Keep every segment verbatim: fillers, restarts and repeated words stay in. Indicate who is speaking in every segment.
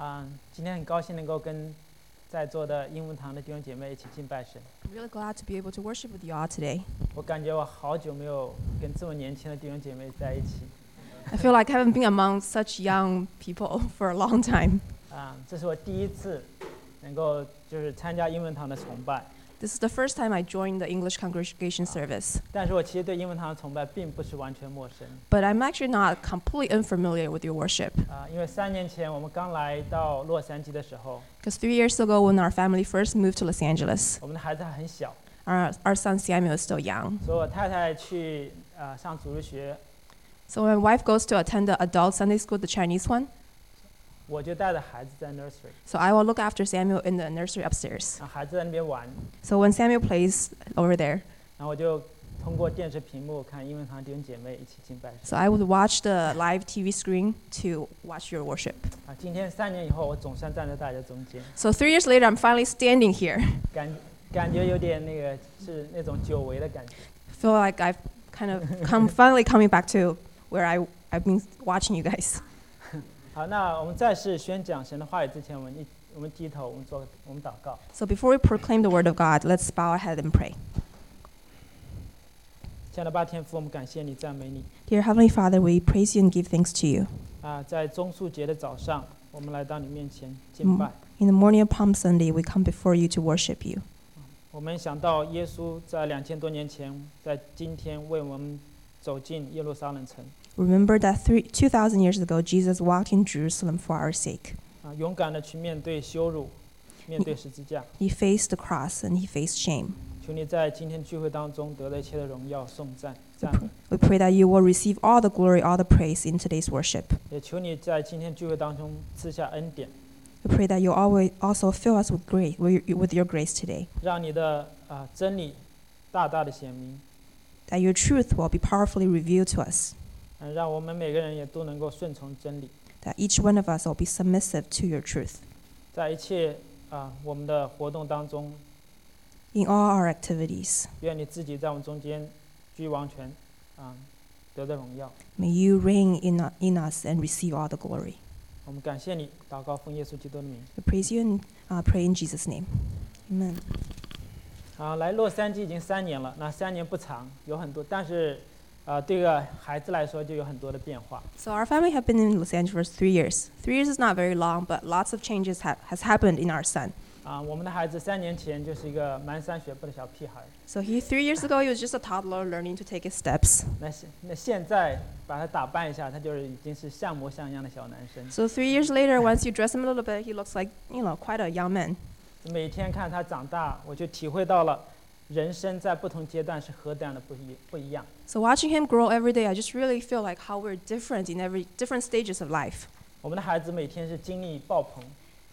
Speaker 1: 啊、今天很高兴能够跟在座的英文堂的弟兄姐妹一起敬拜神。
Speaker 2: I'm really glad to be able to worship with you all today.
Speaker 1: 我感觉我好久没有跟这么年轻的弟兄姐妹在一起
Speaker 2: I feel like I haven't been among such young people for a long time.
Speaker 1: 啊、这是我第一次能够就是参加英文堂的崇拜，
Speaker 2: This is the first time I joined the English congregation service,
Speaker 1: 但是我其实对英文堂的崇拜并不是完全陌生
Speaker 2: but I'm actually not completely unfamiliar with your worship.
Speaker 1: 啊、因为三年前我们刚来到洛杉矶的时候，
Speaker 2: Because three years ago, when our family first moved to Los Angeles,
Speaker 1: 我们的孩子还很小，
Speaker 2: our, our son Samuel is still young.
Speaker 1: 所以我太太去啊、上主日学，
Speaker 2: So my wife goes to attend the adult Sunday school, the Chinese one.
Speaker 1: 我就带着孩子在 nursery，
Speaker 2: So I will look after Samuel in the nursery upstairs.
Speaker 1: 啊、孩子在那边玩，
Speaker 2: So when Samuel plays over there,
Speaker 1: 然后我就通过电视屏幕看英文堂弟兄姐妹一起敬拜神。
Speaker 2: so I would watch the live T V screen to watch your worship.
Speaker 1: 啊，今天三年以后，我总算站在大家中间，
Speaker 2: So three years later, I'm finally standing here.
Speaker 1: 感感觉有点那个是那种久违的感觉。
Speaker 2: I feel like I've kind of come finally coming back to where I I've been watching you guys.
Speaker 1: 好，那我们再是宣讲神的话语之前，我们一我们低头，我们做我们祷告。
Speaker 2: So before we proclaim the word of God, let's bow our head and pray.
Speaker 1: 亲爱的爸天父，我们感谢你，赞美你。
Speaker 2: Dear Heavenly Father, we praise you and give thanks to you.
Speaker 1: 啊，在棕树节的早上，我们来到你面前敬拜。
Speaker 2: In the morning of Palm Sunday, we come before you to worship you.
Speaker 1: 我们想到耶稣在两千多年前，在今天为我们走进耶路撒冷城，
Speaker 2: Remember that three, two thousand years ago, Jesus walked in Jerusalem for our sake.
Speaker 1: 啊，勇敢的去面对羞辱，面对十字架。
Speaker 2: He faced the cross and he faced shame.
Speaker 1: 求你在今天聚会当中得到一切的荣耀、颂赞、赞美。
Speaker 2: We pray that you will receive all the glory, all the praise in today's worship.
Speaker 1: 也求你在今天聚会当中赐下恩典，
Speaker 2: We pray that you always also fill us with grace, with your grace today.
Speaker 1: 让你的啊、真理大大的显明，
Speaker 2: That your truth will be powerfully revealed to us.
Speaker 1: 嗯，让我们每个人也都能够顺从真理，
Speaker 2: That each one of us will be submissive to your truth.
Speaker 1: 在一切啊、我们的活动当中，
Speaker 2: In all our activities,
Speaker 1: 愿你自己在我们中间居王权，啊、得到荣耀。
Speaker 2: may you reign in, in us and receive all the glory.
Speaker 1: 我们感谢你，祷告奉耶稣基督的名。
Speaker 2: We praise you and uh, pray in Jesus' name. Amen.
Speaker 1: 啊，来洛杉矶已经三年了，那三年不长，有很多，但是，啊，对个孩子来说就有很多的变化。
Speaker 2: So our family have been in Los Angeles for three years. Three years is not very long, but lots of changes ha- has happened in our son.
Speaker 1: 啊，我们的孩子三年前就是一个蹒跚学步的小屁孩，
Speaker 2: So he three years ago he was just a toddler learning to take his steps.
Speaker 1: 那现那现在把他打扮一下，他就是已经是像模像样的小男生。
Speaker 2: So three years later, once you dress him a little bit, he looks like, you know, quite a young man.
Speaker 1: 每天看他长大，我就体会到了人生在不同阶段是何等的不一不一样。
Speaker 2: So watching him grow every day, I just really feel like how we're different in every different stages of life.
Speaker 1: 我们的孩子每天是精力爆棚，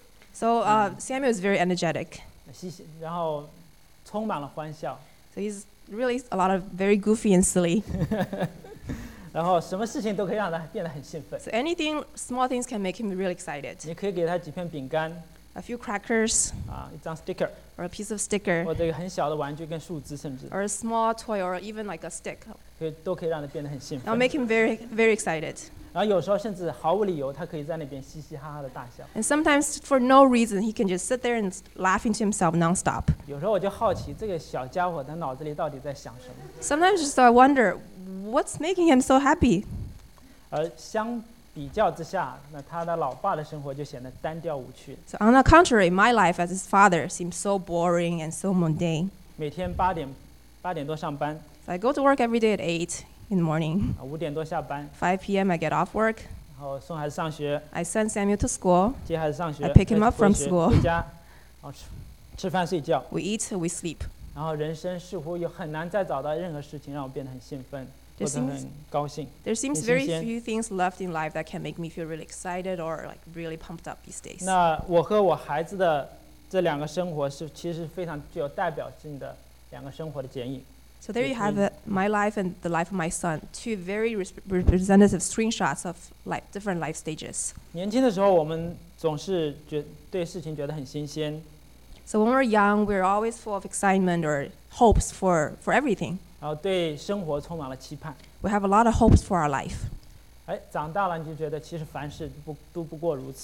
Speaker 2: So uh, Samuel is very energetic.
Speaker 1: 嘻嘻，然后充满了欢笑，
Speaker 2: So he's really a lot of very goofy and silly.
Speaker 1: 然后什么事情都可以让他变得很兴奋。
Speaker 2: So anything, small things can make him really excited.
Speaker 1: 你可以给他几片饼干
Speaker 2: A few crackers
Speaker 1: 啊，一张 sticker，
Speaker 2: or a piece of sticker
Speaker 1: 或者一个很小的玩具跟树枝，甚至
Speaker 2: or a small toy or even like a stick.
Speaker 1: 可以都可以让他变得很兴
Speaker 2: That'll
Speaker 1: 奋。
Speaker 2: make him very, very excited.
Speaker 1: 然后有时候甚至毫无理由，他可以在那边嘻嘻哈哈的大笑。
Speaker 2: And sometimes for no reason, he can just sit there and laughing to himself nonstop.
Speaker 1: 有时候我就好奇，这个小家伙他脑子里到底在想什么？
Speaker 2: Sometimes just I wonder, what's making him so happy?
Speaker 1: 而相比较之下，那他的老爸的生活就显得单调无趣。
Speaker 2: So on the contrary, my life as his father seems so boring and so mundane.
Speaker 1: 每天八点八点多上班，
Speaker 2: So I go to work every day at eight in the morning.
Speaker 1: 啊五点多下班，
Speaker 2: five p.m. I get off work.
Speaker 1: 然后送孩子上学，
Speaker 2: I send Samuel to school.
Speaker 1: 接孩子上学
Speaker 2: I pick him up
Speaker 1: 回
Speaker 2: from
Speaker 1: 学
Speaker 2: school.
Speaker 1: 回家，然后吃吃饭睡觉，
Speaker 2: We eat, we sleep.
Speaker 1: 然后人生似乎又很难再找到任何事情让我变得很兴奋，或
Speaker 2: There
Speaker 1: 者
Speaker 2: seems-
Speaker 1: 很高兴。
Speaker 2: There seems
Speaker 1: Yes,
Speaker 2: very
Speaker 1: yes, yeah.
Speaker 2: few things left in life that can make me feel really excited or like really pumped up these days.
Speaker 1: 那我和我孩子的这两个生活是其实非常具有代表性的两个生活的剪影。
Speaker 2: So there you
Speaker 1: Yes,
Speaker 2: have
Speaker 1: yes.
Speaker 2: it, my life and the life of my son, two very res- representative screenshots of like different life stages.
Speaker 1: 年轻的时候，我们总是觉对事情觉得很新鲜，
Speaker 2: So when we're young, we're always full of excitement or hopes for, for everything.
Speaker 1: 然后对生活充满了期盼。
Speaker 2: We have a lot of hopes for our life.
Speaker 1: 哎，长大了你就觉得其实凡事不都不过如此。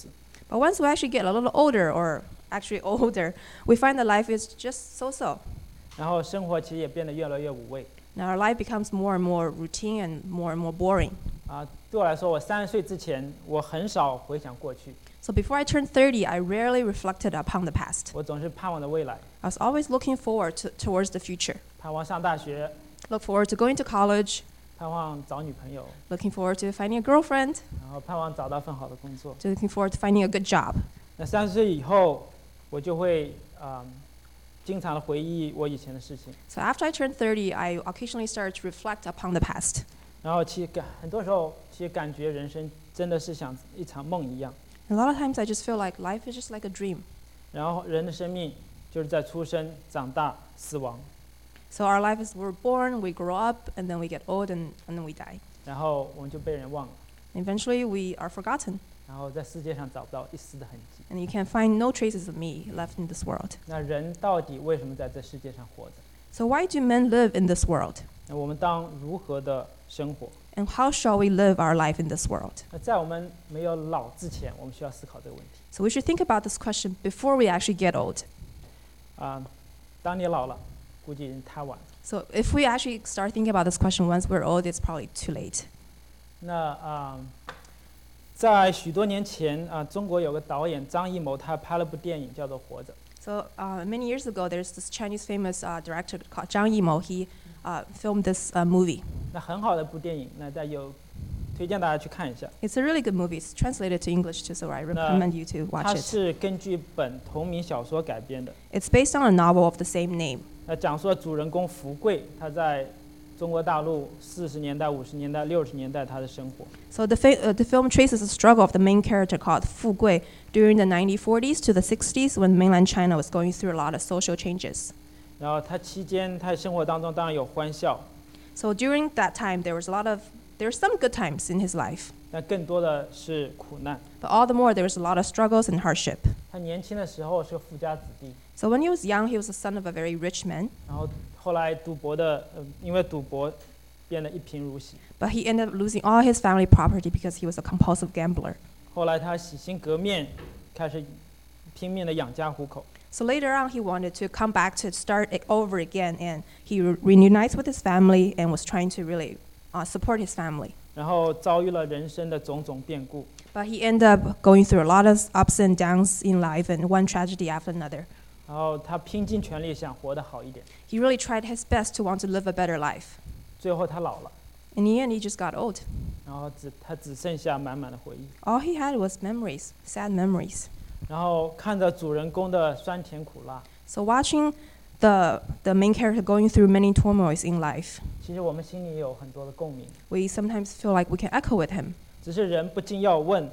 Speaker 2: But once we actually get a little older, or actually older, we find that life is just so-so.
Speaker 1: 然后生活其实也变得越来越无味。
Speaker 2: Now our life becomes more and more routine and more and more boring.
Speaker 1: 啊，对我来说，我三十岁之前，我很少回想过去，
Speaker 2: So before I turned thirty, I rarely reflected upon the past.
Speaker 1: 我总是盼望着未来，
Speaker 2: I was always looking forward to, towards the future.
Speaker 1: 盼望上大学，
Speaker 2: Look forward to going to college,
Speaker 1: 盼望找女朋友，
Speaker 2: looking forward to finding a girlfriend,
Speaker 1: 然后盼望找到份好的工作。
Speaker 2: to looking forward to finding a good job.
Speaker 1: 那三十岁以后，我就会啊、嗯经常的回忆我以前的事情，
Speaker 2: So after I turned thirty, I occasionally started to reflect upon the past.
Speaker 1: 然后其实感很多时候，其实感觉人生真的是像一场梦一样。
Speaker 2: A lot of times I just feel like life is just like a dream.
Speaker 1: 然后人的生命就是在出生、长大、死亡，
Speaker 2: So our life is we're born, we grow up, and then we get old, and, and then we die.
Speaker 1: 然后我们就被人忘了，
Speaker 2: Eventually, we are forgotten,
Speaker 1: 然后在世界上找不到一丝的痕迹。
Speaker 2: and you can find no traces of me left in this world.
Speaker 1: 那人到底为什么在这世界上活着？
Speaker 2: So why do men live in this world?
Speaker 1: 那我们当如何的生活？
Speaker 2: And how shall we live our life in this world?
Speaker 1: 那在我们没有老之前，我们需要思考这个问题
Speaker 2: So we should think about this question before we actually get old.
Speaker 1: 啊、当你老了，估计已经太晚了。
Speaker 2: So if we actually start thinking about this question once we're old, it's probably too late.
Speaker 1: 那啊、在许多年前啊、中国有个导演张艺谋，他拍了部电影叫做《活着》。
Speaker 2: So uh, many years ago, there's this Chinese famous uh, director called Zhang Yimou. He uh, filmed this uh, movie.
Speaker 1: 那很好的一部电影，那大家有推荐大家去看一下。
Speaker 2: It's a really good movie. It's translated to English too, so I recommend you to
Speaker 1: 它
Speaker 2: watch it.
Speaker 1: 是根据本同名小说改编的。
Speaker 2: It's based on a novel of the same name.
Speaker 1: 那讲述了主人公福贵，他在中国大陆四十年代、五十年代、六十年代他的生活。
Speaker 2: So the, fi- uh, the film traces the struggle of the main character called Fu Gui during the nineteen forties to the sixties when mainland China was going through a lot of social changes.
Speaker 1: 然后他期间，他生活当中当然有欢笑，
Speaker 2: So during that time, there was a lot of, there were some good times in his life.
Speaker 1: 但更多的是苦难。
Speaker 2: But all the more, there was a lot of struggles and hardship.
Speaker 1: 他年轻的时候是个富家子弟，
Speaker 2: So when he was young, he was the son of a very rich man.
Speaker 1: 然后后来赌博的，呃，因为赌博变得一贫如洗。
Speaker 2: But he ended up losing all his family property because he was a compulsive gambler.
Speaker 1: 后来他洗心革面，开始拼命的养家糊口。
Speaker 2: So later on, he wanted to come back to start it over again, and he re- reunites with his family and was trying to really uh, support his family.
Speaker 1: 然后遭遇了人生的种种变故，
Speaker 2: But he ended up going through a lot of ups and downs in life, and one tragedy after another.
Speaker 1: 然后他拼尽全力想活得好一点，
Speaker 2: He really tried his best to want to live a better life.
Speaker 1: 最后他老了，
Speaker 2: In the end, he just got old.
Speaker 1: 然后只他只剩下满满的回忆，
Speaker 2: All he had was memories, sad memories.
Speaker 1: 然后看着主人公的酸甜苦辣，
Speaker 2: So watching the, the main character going through many turmoils in life,
Speaker 1: 其实我们心里也有很多的共鸣，
Speaker 2: we sometimes feel like we can echo with him.
Speaker 1: 只是人不禁要问，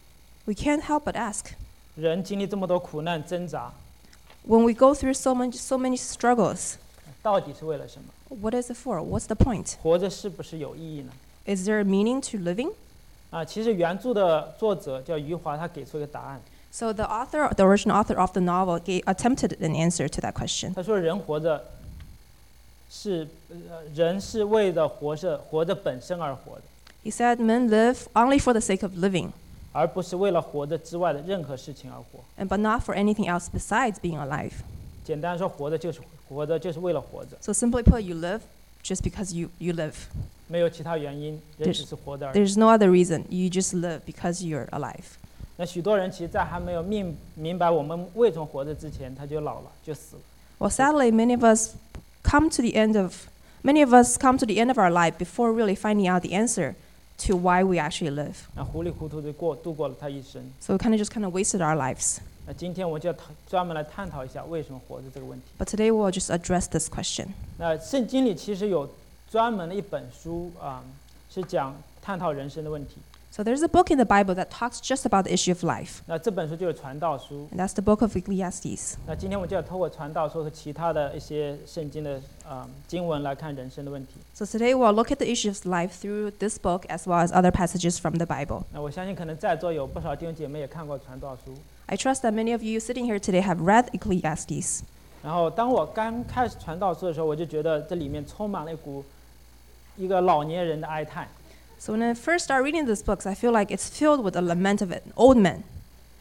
Speaker 2: We can't help but ask,
Speaker 1: 人经历这么多苦难挣扎，
Speaker 2: when we go through so many, so many struggles,
Speaker 1: 到底是为了什么？
Speaker 2: what is it for? What's the point?
Speaker 1: 活着是不是有意义呢？
Speaker 2: Is there a meaning to living?
Speaker 1: 啊，其实原著的作者叫余华，他给出一个答案，
Speaker 2: So the author, the original author of the novel, gave, attempted an answer to that question.
Speaker 1: 他说人活着是呃人是为了活着活着本身而活的，
Speaker 2: He said, men live only for the sake of living,
Speaker 1: 而不是为了活着之外的任何事情而活。
Speaker 2: and but not for anything else besides being alive.
Speaker 1: 简单说，活着就是活着就是为了活着，
Speaker 2: So simply put, you live just because you, you live.
Speaker 1: 没有其他原因，人
Speaker 2: There's-
Speaker 1: 只是活着而已。
Speaker 2: There's no other reason. You just live because you're alive.
Speaker 1: 那许多人其实，在还没有明明白我们为什么活着之前，他就老了，就死了。
Speaker 2: Well, sadly, many of us come to the end of many of us come to the end of our life before really finding out the answer to why we actually live.
Speaker 1: 那糊里糊涂的过度过了他一生。
Speaker 2: So we kind of just kind of wasted our lives.
Speaker 1: 那今天我们就要谈专门来探讨一下为什么活着这个问题。
Speaker 2: But today we'll just address this question.
Speaker 1: 那圣经里其实有专门的一本书啊、是讲探讨人生的问题。
Speaker 2: So there's a book in the Bible that talks just about the issue of life,
Speaker 1: 那这本书就是传道书。
Speaker 2: and that's the book of Ecclesiastes.
Speaker 1: 那今天我们就要透过传道书和其他的一些圣经的啊、经文来看人生的问题。
Speaker 2: So today we'll look at the issue of life through this book as well as other passages from the Bible.
Speaker 1: 那我相信可能在座有不少弟兄姐妹也看过传道书。
Speaker 2: I trust that many of you sitting here today have read Ecclesiastes.
Speaker 1: 然后当我刚开始传道书的时候，我就觉得这里面充满了一股一个老年人的哀叹。
Speaker 2: So when I first started reading these books, I feel like it's filled with a lament of an old man.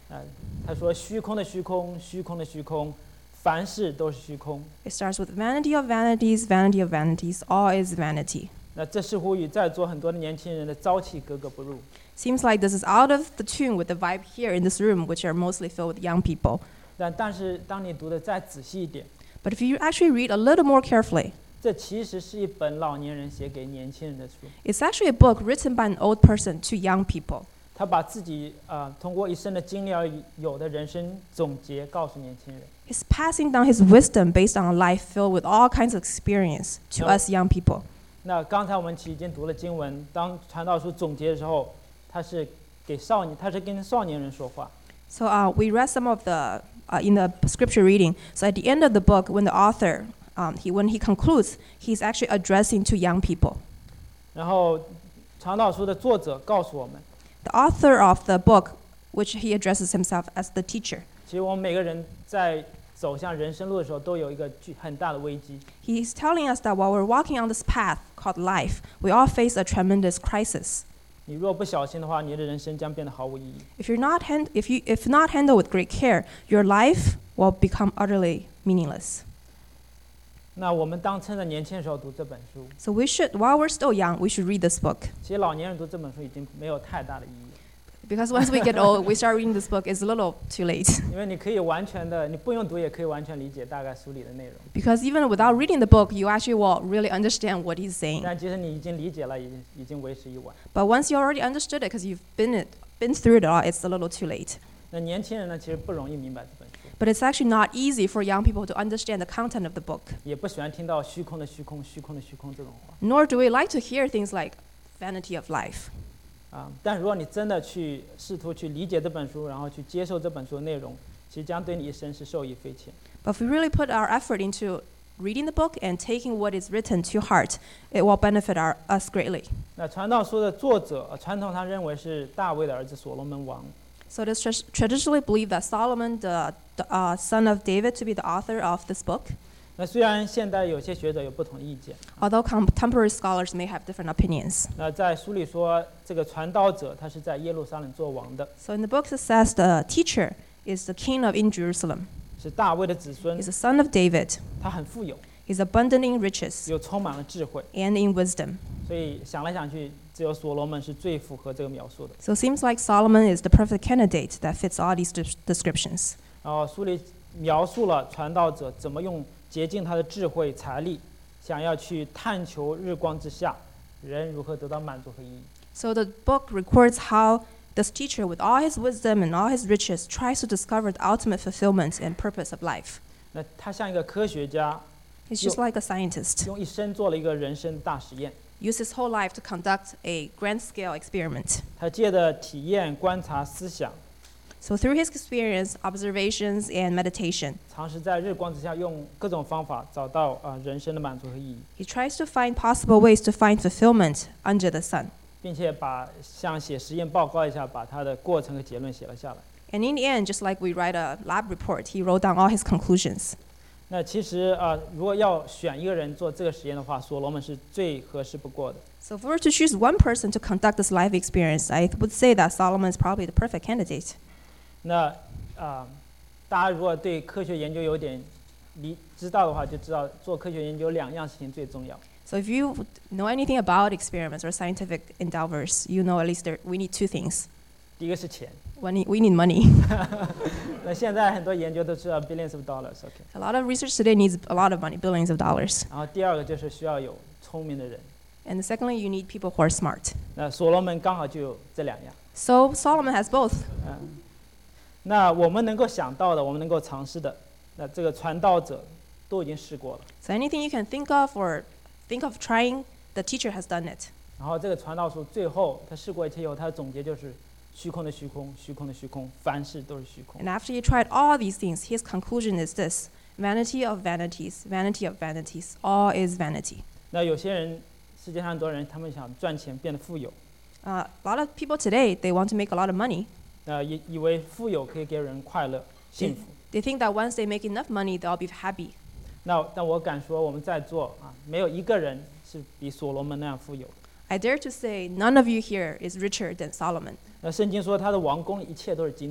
Speaker 1: 啊、他说虚空的虚空，虚空的虚空，凡事都是虚空。
Speaker 2: It starts with vanity of vanities, vanity of vanities, all is vanity.
Speaker 1: 那这似乎与在座很多的年轻人的朝气格格不入。
Speaker 2: Seems like this is out of the tune with the vibe here in this room, which are mostly filled with young people.
Speaker 1: 但但是当你读的再仔细一点，
Speaker 2: But if you actually read a little more carefully,
Speaker 1: 这其实是一本老年人写给年轻人的书。
Speaker 2: it's actually a book written by an old person to young people.
Speaker 1: 他把自己啊、呃、通过一生的经历而有的人生总结告诉年轻人。
Speaker 2: He's passing down his wisdom based on a life filled with all kinds of experience to
Speaker 1: No.
Speaker 2: us young people.
Speaker 1: 那刚才我们其实已经读了经文，当传道书总结的时候，他是给少年，他是跟少年人说话。
Speaker 2: So uh, we read some of the uh, in the scripture reading. So at the end of the book, when the author um, he when he concludes, he's actually addressing to young people.
Speaker 1: 然后传道书的作者告诉我们，
Speaker 2: The author of the book, which he addresses himself as the teacher,
Speaker 1: 其实我们每个人在走向人生路的时候，都有一个巨很大的危机。
Speaker 2: he's telling us that while we're walking on this path called life, we all face a tremendous crisis.
Speaker 1: 你若不小心的话，你的人生将变得毫无意义。
Speaker 2: If you're not hand, if you if not handled with great care, your life will become utterly meaningless.
Speaker 1: 那我们当趁着年轻的时候读这本书，
Speaker 2: So we should, while we're still young, we should read this book.
Speaker 1: 其实老年人读这本书已经没有太大的意义，
Speaker 2: Because once we get old, we start reading this book, it's a little too late.
Speaker 1: 因为你可以完全的，你不用读也可以完全理解大概书里的内容。
Speaker 2: Because even without reading the book, you actually will really understand what he's saying.
Speaker 1: 但即使你已经理解了，已经已经为时已晚。
Speaker 2: But once you already understood it, because you've been it, been through it all, it's a little too late.
Speaker 1: 那年轻人呢，其实不容易明白这本书，
Speaker 2: But it's actually not easy for young people to understand the content of the book.
Speaker 1: 也不喜欢听到虚空的虚空、虚空的虚空这种话
Speaker 2: Nor do we like to hear things like vanity of life.
Speaker 1: 啊。但如果你真的去试图去理解这本书，然后去接受这本书的内容，其实将对你一生是受益匪浅。
Speaker 2: But if we really put our effort into reading the book and taking what is written to heart, it will benefit our, us greatly.
Speaker 1: 那传道书的作者，呃传统上认为是大卫的儿子所罗门王。
Speaker 2: So it is tr- traditionally believed that Solomon, the, the uh, son of David, to be the author of this book.
Speaker 1: 那虽然现代有些学者有不同意见，
Speaker 2: Although contemporary scholars may have different opinions.
Speaker 1: 那在书里说，这个传道者他是在耶路撒冷做王的，
Speaker 2: So in the book it says the teacher is the king of in Jerusalem.
Speaker 1: 是大卫的子孙
Speaker 2: He's，the son of David.
Speaker 1: 他很富有，
Speaker 2: He's abundant in riches
Speaker 1: 又充满了智慧，
Speaker 2: and in wisdom.
Speaker 1: 所以想来想去，只有所罗门是最符合这个描述的。
Speaker 2: So it seems like Solomon is the perfect candidate that fits all these de- descriptions.
Speaker 1: 然后书里描述了传道者怎么用竭尽他的智慧财力，想要去探求日光之下人如何得到满足和意义。
Speaker 2: So the book records how this teacher, with all his wisdom and all his riches, tries to discover the ultimate fulfillment and purpose of life.
Speaker 1: 那他像一个科学家，
Speaker 2: He's just like a scientist,
Speaker 1: 用一生做了一个人生大实验。
Speaker 2: used his whole life to conduct a grand-scale experiment.
Speaker 1: 他借着体验、观察、思想，
Speaker 2: So through his experience, observations, and meditation,
Speaker 1: 尝试在日光之下用各种方法找到啊、呃人生的满足和意义，
Speaker 2: he tries to find possible ways to find fulfillment under the sun.
Speaker 1: 并且把像写实验报告一下，把他的过程和结论写了下来。
Speaker 2: And in the end, just like we write a lab report, he wrote down all his conclusions.
Speaker 1: 那其实啊、呃如果要选一个人做这个实验的话，所罗门是最合适不过的。
Speaker 2: So if we were to choose one person to conduct this life experience, I would say that Solomon is probably the perfect candidate.
Speaker 1: 那啊、呃大家如果对科学研究有点理知道的话，就知道做科学研究两样事情最重要。
Speaker 2: So if you know anything about experiments or scientific endeavors, you know at least there, we need two things.
Speaker 1: 第一个是钱，
Speaker 2: One, we need money.
Speaker 1: 那现在很多研究都是要 billions of dollars，OK、
Speaker 2: A lot of research today needs a lot of money, billions of dollars.
Speaker 1: 然后第二个就是需要有聪明的人。
Speaker 2: And secondly, you need people who are smart.
Speaker 1: 那所罗门刚好就有这两样。
Speaker 2: So Solomon has both.
Speaker 1: 嗯，那我们能够想到的，我们能够尝试的，那这个传道者都已经试过了。
Speaker 2: So anything you can think of or think of trying, the teacher has done it.
Speaker 1: 然后这个传道书最后他试过一切以后，他的总结就是虚空的虚空，虚空的虚空，凡事都是虚空。
Speaker 2: And after he tried all these things, his conclusion is this: vanity of vanities, vanity of vanities, all is vanity.
Speaker 1: 那有些人，世界上很多人，他们想赚钱变得富有，
Speaker 2: Uh, a lot of people today, they want to make a lot of money.
Speaker 1: 那以以为富有可以给人快乐、幸福。
Speaker 2: They think that once they make enough money, they'll be happy.
Speaker 1: 那但我敢说，我们在座啊，没有一个人是比所罗门那样富有的。
Speaker 2: I dare to say none of you here is richer than Solomon.
Speaker 1: 那圣经说他的王宫里一切都是金子，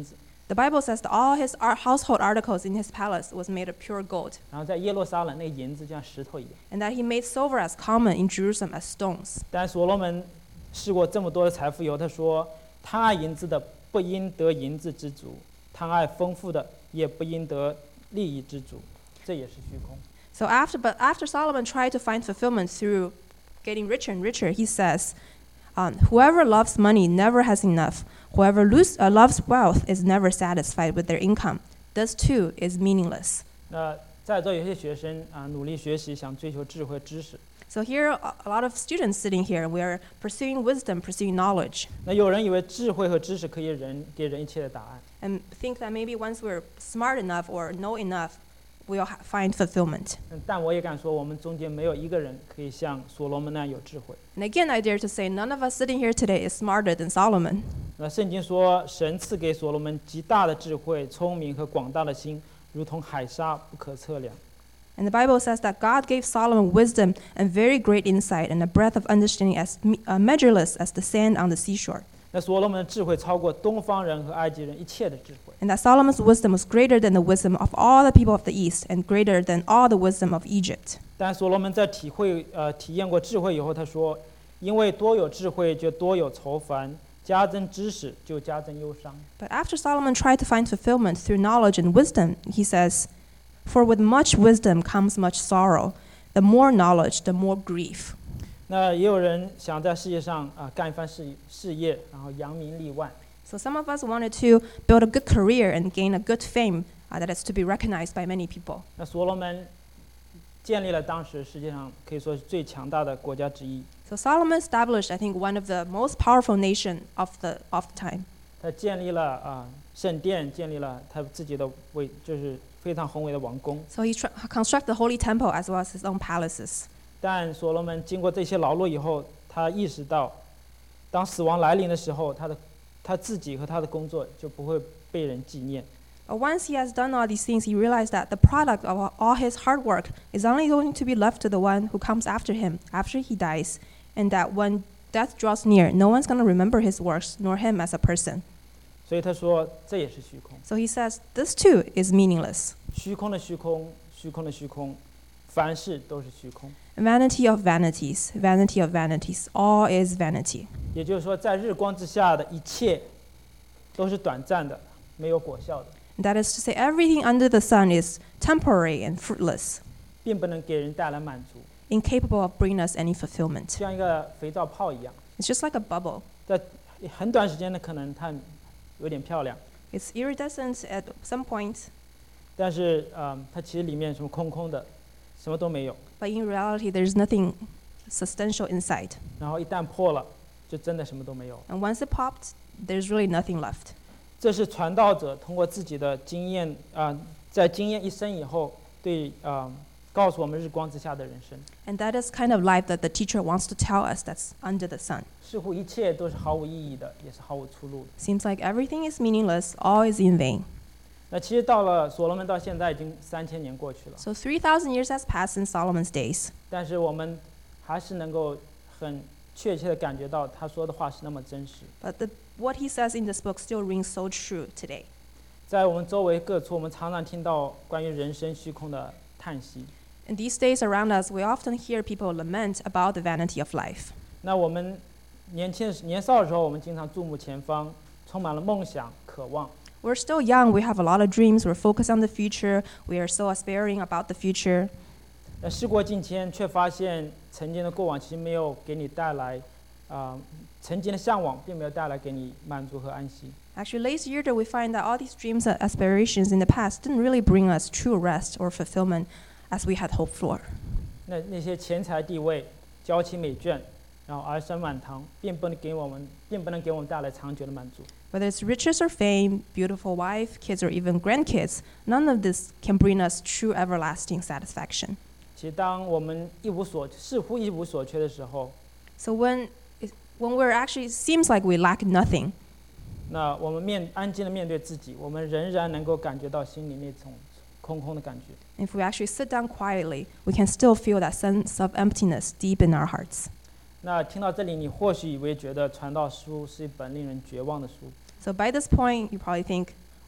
Speaker 2: The Bible says that all his ar- household articles in his palace was made of pure gold,
Speaker 1: 然后在耶路撒冷那个银子就像石头一样。
Speaker 2: and that he made silver as common in Jerusalem as stones.
Speaker 1: 但所罗门试过这么多的财富以后，他说：“贪爱银子的不应得银子之足，贪爱丰富的也不应得利益之足。”这也是虚空。
Speaker 2: So after, but after Solomon tried to find fulfillment through getting richer and richer, he says, um, whoever loves money never has enough. Whoever lose, uh, loves wealth is never satisfied with their income. This too is meaningless.
Speaker 1: 那在座有些学生啊、努力学习，想追求智慧知识。
Speaker 2: So here, a a lot of students sitting here, and we are pursuing wisdom, pursuing knowledge,
Speaker 1: 那有人以为智慧和知识可以人给人一切的答案，
Speaker 2: and think that maybe once we're smart enough or know enough, we'll ha- find fulfillment.
Speaker 1: 嗯但我也敢说，我们中间没有一个人可以像所罗门那样有智慧。
Speaker 2: And again, I dare to say, none of us sitting here today is smarter than Solomon.
Speaker 1: 那圣经说，神赐给所罗门极大的智慧、聪明和广大的心，如同海沙不可测量。
Speaker 2: And the Bible says that God gave Solomon wisdom and very great insight and a breadth of understanding as me- uh, measureless as the sand on the seashore.
Speaker 1: 那所罗门的智慧超过东方人和埃及人一切的智慧。
Speaker 2: And that Solomon's wisdom was greater than the wisdom of all the people of the East and greater than all the wisdom of Egypt.
Speaker 1: 但所罗门在体会呃体验过智慧以后，他说：“因为多有智慧，就多有愁烦；加增知识，就加增忧伤。”
Speaker 2: But after Solomon tried to find fulfillment through knowledge and wisdom, he says, For with much wisdom comes much sorrow. The more knowledge, the more grief.
Speaker 1: 那也有人想在世界上啊、干一番事事业，然后扬名立万。
Speaker 2: So some of us wanted to build a good career and gain a good fame uh, that is to be recognized by many people.
Speaker 1: 那所罗门建立了当时世界上可以说是最强大的国家之一。
Speaker 2: So Solomon established, I think, one of the most powerful nation of the of the time.
Speaker 1: 他建立了啊、圣殿，建立了他自己的伟，就是非常宏伟的王宫。
Speaker 2: So he tr- constructed the holy temple as well as his own palaces.
Speaker 1: 但所罗门经过这些劳碌以后，他意识到，当死亡来临的时候，他的他自己和他的工作就不会被人纪念。
Speaker 2: But once he has done all these things, he realized that the product of all his hard work is only going to be left to the one who comes after him, after he dies, and that when death draws near, no one's going to remember his works nor him as a person.
Speaker 1: 所以他说，这也是虚空，
Speaker 2: So he says, this too is meaningless.
Speaker 1: 虚空的虚空，虚空的虚空，凡事都是虚空。
Speaker 2: Vanity of vanities, vanity of vanities, all is vanity.
Speaker 1: 也就是说，在日光之下的一切，都是短暂的，没有果效的，
Speaker 2: And that is to say, everything under the sun is temporary and fruitless,
Speaker 1: 并不能给人带来满足，
Speaker 2: incapable of bringing us any fulfillment.
Speaker 1: 像一个肥皂泡一样，
Speaker 2: It's just like a bubble.
Speaker 1: 在很短时间的可能它有点漂亮，
Speaker 2: It's iridescent at some point,
Speaker 1: 但是嗯，它其实里面什么空空的，什么都没有。
Speaker 2: but in reality, there's nothing substantial inside.
Speaker 1: 然后一旦破了，就真的什么都没有。
Speaker 2: And once it popped, there's really nothing left.
Speaker 1: 这是传道者通过自己的经验啊、在经验一生以后，对啊、告诉我们日光之下的人生，
Speaker 2: And that is kind of life that the teacher wants to tell us that's under the sun.
Speaker 1: 似乎一切都是毫无意义的，也是毫无出路的。
Speaker 2: Seems like everything is meaningless, all is in vain.
Speaker 1: 那其实到了所罗门到现在已经三千年过去了，
Speaker 2: So three thousand years has passed in Solomon's days.
Speaker 1: 但是我们还是能够很确切的感觉到他说的话是那么真实。
Speaker 2: But the, what he says in this book still rings so true today.
Speaker 1: 在我们周围各处，我们常常听到关于人生虚空的叹息。
Speaker 2: In these days around us, we often hear people lament about the vanity of life.
Speaker 1: 那我们年轻年少的时候，我们经常注目前方，充满了梦想、渴望。
Speaker 2: We're still young, we have a lot of dreams, we're focused on the future, we are so aspiring about the future.
Speaker 1: 那时过境迁，却发现曾经的过往其实没有给你带来，啊、曾经的向往并没有带来给你满足和安息。
Speaker 2: Actually, later we find that all these dreams and aspirations in the past didn't really bring us true rest or fulfillment as we had hoped for.
Speaker 1: 那那些钱财地位、娇妻美眷，然后儿孙满堂，并不能给我们，并不能给我们带来长久的满足。
Speaker 2: Whether it's riches or fame, beautiful wife, kids, or even grandkids, none of this can bring us true everlasting satisfaction.
Speaker 1: 其实，当我们一无所似乎一无所缺的时候，
Speaker 2: So when it, when we're actually seems like we lack nothing,
Speaker 1: 那我们面安静的面对自己，我们仍然能够感觉到心里那种空空的感觉。
Speaker 2: if we actually sit down quietly, we can still feel that sense of emptiness deep in our hearts.
Speaker 1: 那听到这里，你或许以为觉得传道书是一本令人绝望的书，
Speaker 2: So by this point, you probably think,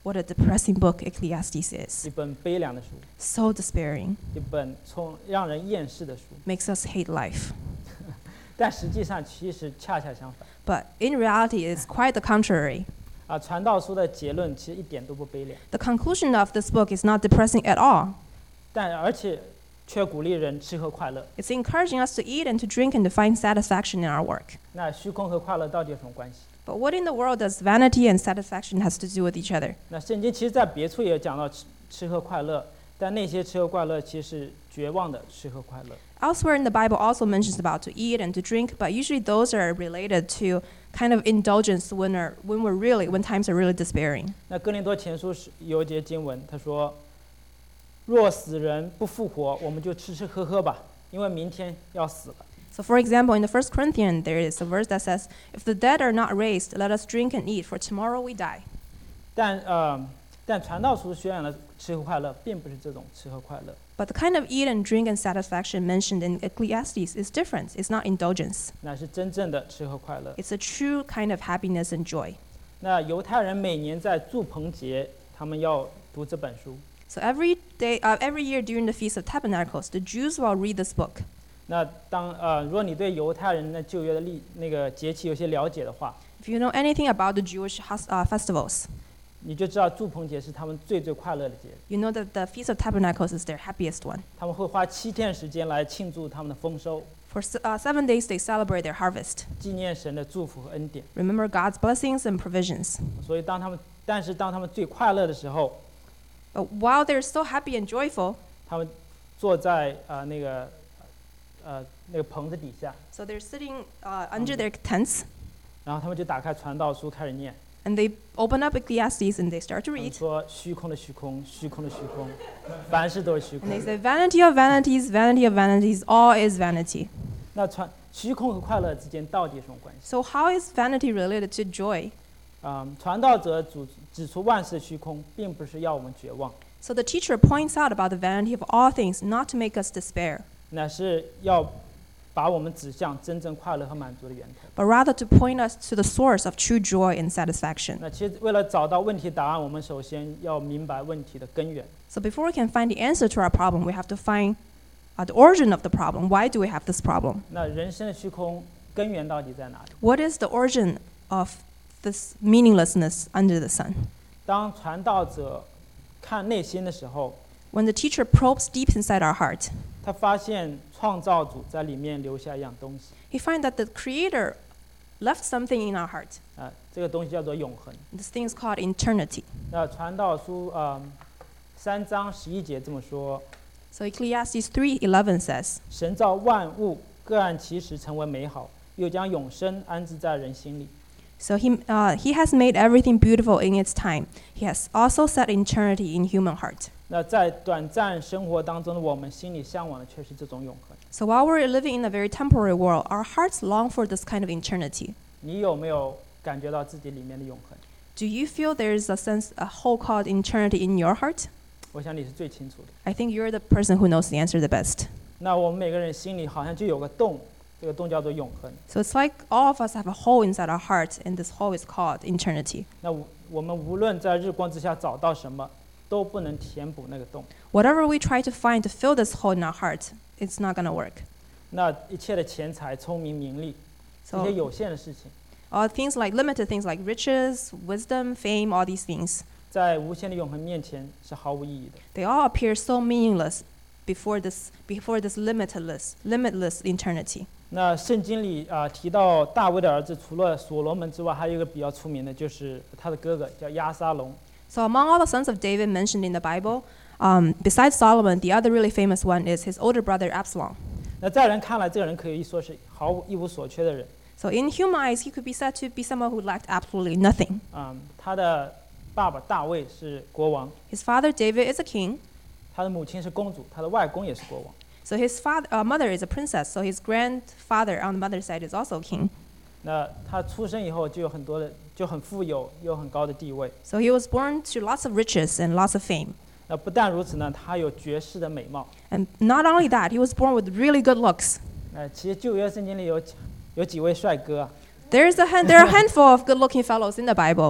Speaker 2: What a depressing book Ecclesiastes is.
Speaker 1: 一本悲凉的书，
Speaker 2: So despairing.
Speaker 1: 一本从让人厌世的书。
Speaker 2: Makes us hate life.
Speaker 1: 但实际上，其实恰恰相反。
Speaker 2: But in reality, it's quite the contrary.
Speaker 1: 啊，传道书的结论其实一点都不悲凉，
Speaker 2: The conclusion of this book is not depressing at all.
Speaker 1: 但而且却鼓励人吃喝快乐。
Speaker 2: It's encouraging us to eat and to drink and to find satisfaction in our work.
Speaker 1: 那虚空和快乐到底有什么关系？
Speaker 2: But what in the world does vanity and satisfaction has to do with each other?
Speaker 1: 那圣经其实在别处也讲到吃吃喝快乐，但那些吃喝快乐其实是绝望的吃喝快乐。
Speaker 2: Elsewhere in the Bible also mentions about to eat and to drink, but usually those are related to kind of indulgence when, are, when we're really, when times are really despairing.
Speaker 1: 那哥林多前书是有一节经文，他说：“若死人不复活，我们就吃吃喝喝吧，因为明天要死了。”
Speaker 2: So for example, in the First Corinthians, there is a verse that says, "If the dead are not raised, let us drink and eat, for tomorrow we die."
Speaker 1: 但呃，但传道书宣扬的吃喝快乐，并不是这种吃喝快乐。
Speaker 2: But the kind of eat and drink and satisfaction mentioned in Ecclesiastes is different. It's not indulgence.
Speaker 1: 那是真正的吃喝快乐。
Speaker 2: It's a true kind of happiness and joy.
Speaker 1: 那犹太人每年在住棚节，他们要读这本书。
Speaker 2: So every day, uh, every year during the Feast of Tabernacles, the Jews will read this book.
Speaker 1: 那当呃，如果你对犹太人的旧约的历那个节气有些了解的话，
Speaker 2: If you know anything about the Jewish hus- uh, festivals,
Speaker 1: 你就知道住棚节是他们最最快乐的节。
Speaker 2: you know that the Feast of Tabernacles is their happiest one.
Speaker 1: 他们会花七天时间来庆祝他们的丰收，
Speaker 2: For se- uh, seven days, they celebrate their harvest.
Speaker 1: 纪念神的祝福和恩典。
Speaker 2: Remember God's blessings and provisions.
Speaker 1: 所以当他们，但是当他们最快乐的时候，
Speaker 2: But while they're so happy and joyful,
Speaker 1: 他们坐在呃那个呃那个棚子底下，
Speaker 2: so they're sitting uh, under their tents,
Speaker 1: 然后他们就打开传道书开始念。
Speaker 2: and they open up Ecclesiastes and they start to
Speaker 1: 他们
Speaker 2: read.
Speaker 1: 说虚空的虚空，虚空的虚空，凡事都是虚
Speaker 2: And
Speaker 1: 空
Speaker 2: they。say, "Vanity of vanities, vanity of vanities, all is vanity."
Speaker 1: 那传虚空和快乐之间到底有什么关系？
Speaker 2: So how is vanity related to joy?
Speaker 1: 嗯，传道者指指出万事虚空，并不是要我们绝望，
Speaker 2: So the teacher points out about the vanity of all things, not to make us despair,
Speaker 1: 乃是要把我们指向真正快乐和满足的源头。
Speaker 2: but rather to point us to the source of true joy and satisfaction.
Speaker 1: 那其实为了找到问题答案，我们首先要明白问题的根源。
Speaker 2: So before we can find the answer to our problem, we have to find uh, the origin of the problem. Why do we have this problem?
Speaker 1: 那人生的虚空根源到底在哪里？
Speaker 2: What is the origin of this meaninglessness under the sun?
Speaker 1: 当传道者看内心的时候，
Speaker 2: When the teacher probes deep inside our heart,
Speaker 1: 他发现创造主在里面留下一样东西，
Speaker 2: he finds that the Creator left something in our heart.
Speaker 1: 啊、这个东西叫做永恒。
Speaker 2: This thing is called eternity.
Speaker 1: 那传道书啊、三章十一节这么说：
Speaker 2: So Ecclesiastes three eleven says,
Speaker 1: 神造万物，各按其时成为美好，又将永生安置在人心里。
Speaker 2: So he, uh, he has made everything beautiful in its time. He has also set eternity in human heart.
Speaker 1: 那在短暂生活当中的我们，心里向往的却是这种永恒。
Speaker 2: So while we're living in a very temporary world, our hearts long for this kind of eternity.
Speaker 1: 你有没有感觉到自己里面的永恒？
Speaker 2: Do you feel there is a sense, a whole called eternity in your heart?
Speaker 1: 我想你是最清楚的。
Speaker 2: I think you're the person who knows the answer the best.
Speaker 1: 那我们每个人心里好像就有个洞，这个洞叫做永恒。
Speaker 2: So it's like all of us have a hole inside our heart, and this hole is called eternity.
Speaker 1: 那我我们无论在日光之下找到什么，都不能填补那个洞。
Speaker 2: Whatever we try to find to fill this hole in our heart, it's not going to work.
Speaker 1: 那一切的钱财、聪明、名利，这些
Speaker 2: So
Speaker 1: 有限的事情，
Speaker 2: all things like limited things like riches, wisdom, fame, all these things,
Speaker 1: 在无限的永恒面前是毫无意义的。
Speaker 2: they all appear so meaningless before this before this limitless limitless eternity.
Speaker 1: 那圣经里啊、提到大卫的儿子，除了所罗门之外，还有一个比较出名的，就是他的哥哥叫押沙龙。
Speaker 2: So among all the sons of David mentioned in the Bible, um, besides Solomon, the other really famous one is his older brother Absalom.
Speaker 1: 那在人看来，这个人可以说是毫无一无所缺的人。
Speaker 2: So in human eyes, he could be said to be someone who lacked absolutely nothing.
Speaker 1: 嗯，他的爸爸大卫是国王，
Speaker 2: His father David is a king.
Speaker 1: 他的母亲是公主，他的外公也是国王。
Speaker 2: So his father, uh, mother is a princess. So his grandfather on the mother's side is also a king.
Speaker 1: 那他出生以后就有很多的，就很富有，有很高的地位。
Speaker 2: So he was born to lots of riches and lots of fame.
Speaker 1: 那不但如此呢，他有绝世的美貌。
Speaker 2: And not only that, he was born with really good looks.
Speaker 1: 呃，其实旧约圣经里有有几位帅哥啊，
Speaker 2: There's a hand, there are a handful of good-looking fellows in the Bible.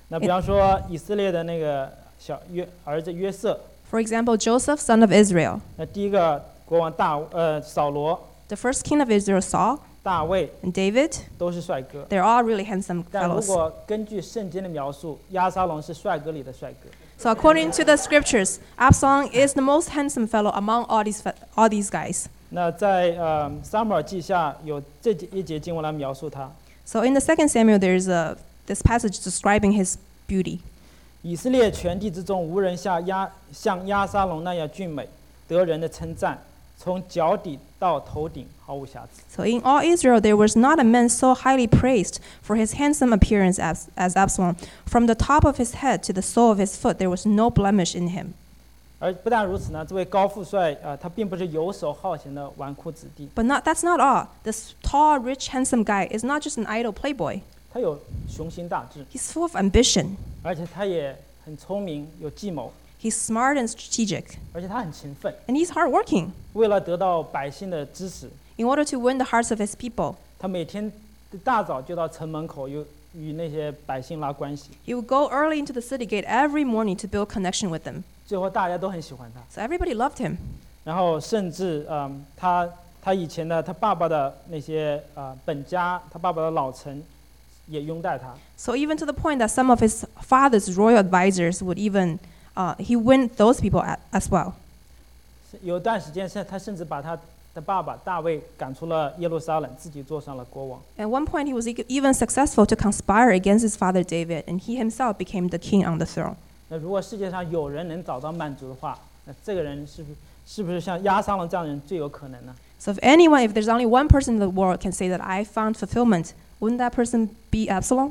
Speaker 1: 那比方说以色列的那个小约儿子约瑟，
Speaker 2: For example, Joseph, son of Israel.
Speaker 1: 那第一个国王大呃扫罗、
Speaker 2: The first king of Israel, Saul,
Speaker 1: 大卫
Speaker 2: and David,
Speaker 1: 都是帅哥。
Speaker 2: they're all really handsome
Speaker 1: 但如
Speaker 2: fellows.
Speaker 1: 果根据圣经的描述，押沙龙是帅哥里的帅哥。
Speaker 2: So according to the scriptures, Absalom is the most handsome fellow among all these fe- all these guys.
Speaker 1: 那在呃撒母耳记下有这一节经文来描述他。
Speaker 2: So in the second Samuel, there's a this passage describing his beauty.
Speaker 1: 以色列全地之中，无人像押像押沙龙那样俊美，得人的称赞，从脚底到头顶毫无瑕疵。
Speaker 2: So in all Israel, there was not a man so highly praised for his handsome appearance as, as Absalom. From the top of his head to the sole of his foot, there was no blemish in him.
Speaker 1: 而不但如此呢，这位高富帅啊、呃，他并不是游手好闲的纨绔子弟，
Speaker 2: But not, that's not all. This tall, rich, handsome guy is not just an idle playboy.
Speaker 1: 他有雄心大志，
Speaker 2: He's full of ambition.
Speaker 1: 而且他也很聪明，有计谋，
Speaker 2: He's smart and strategic.
Speaker 1: 而且他很勤奋。
Speaker 2: And he's hardworking.
Speaker 1: 为了得到百姓的支持，
Speaker 2: In order to win the hearts of his people,
Speaker 1: 他每天大早就到城门口，有与那些百姓拉关系。
Speaker 2: he would go early into the city gate every morning to build connection with them.
Speaker 1: 最后大家都很喜欢他。
Speaker 2: So everybody loved him.
Speaker 1: 然后甚至嗯，他他以前的他爸爸的那些啊、呃、本家，他爸爸的老臣也拥戴他。
Speaker 2: So even to the point that some of his father's royal advisors would even, uh, he win those people a- as well.
Speaker 1: 有段时间，是他甚至把他的爸爸大卫赶出了耶路撒冷，自己做上了国王。
Speaker 2: At one point, he was e- even successful to conspire against his father David, and he himself became the king on the throne.
Speaker 1: 那如果世界上有人能找到满足的话，那这个人是不是是不是像押沙龙这样的人最有可能呢？
Speaker 2: So if anyone, if there's only one person in the world can say that I found fulfillment, wouldn't that person be Absalom?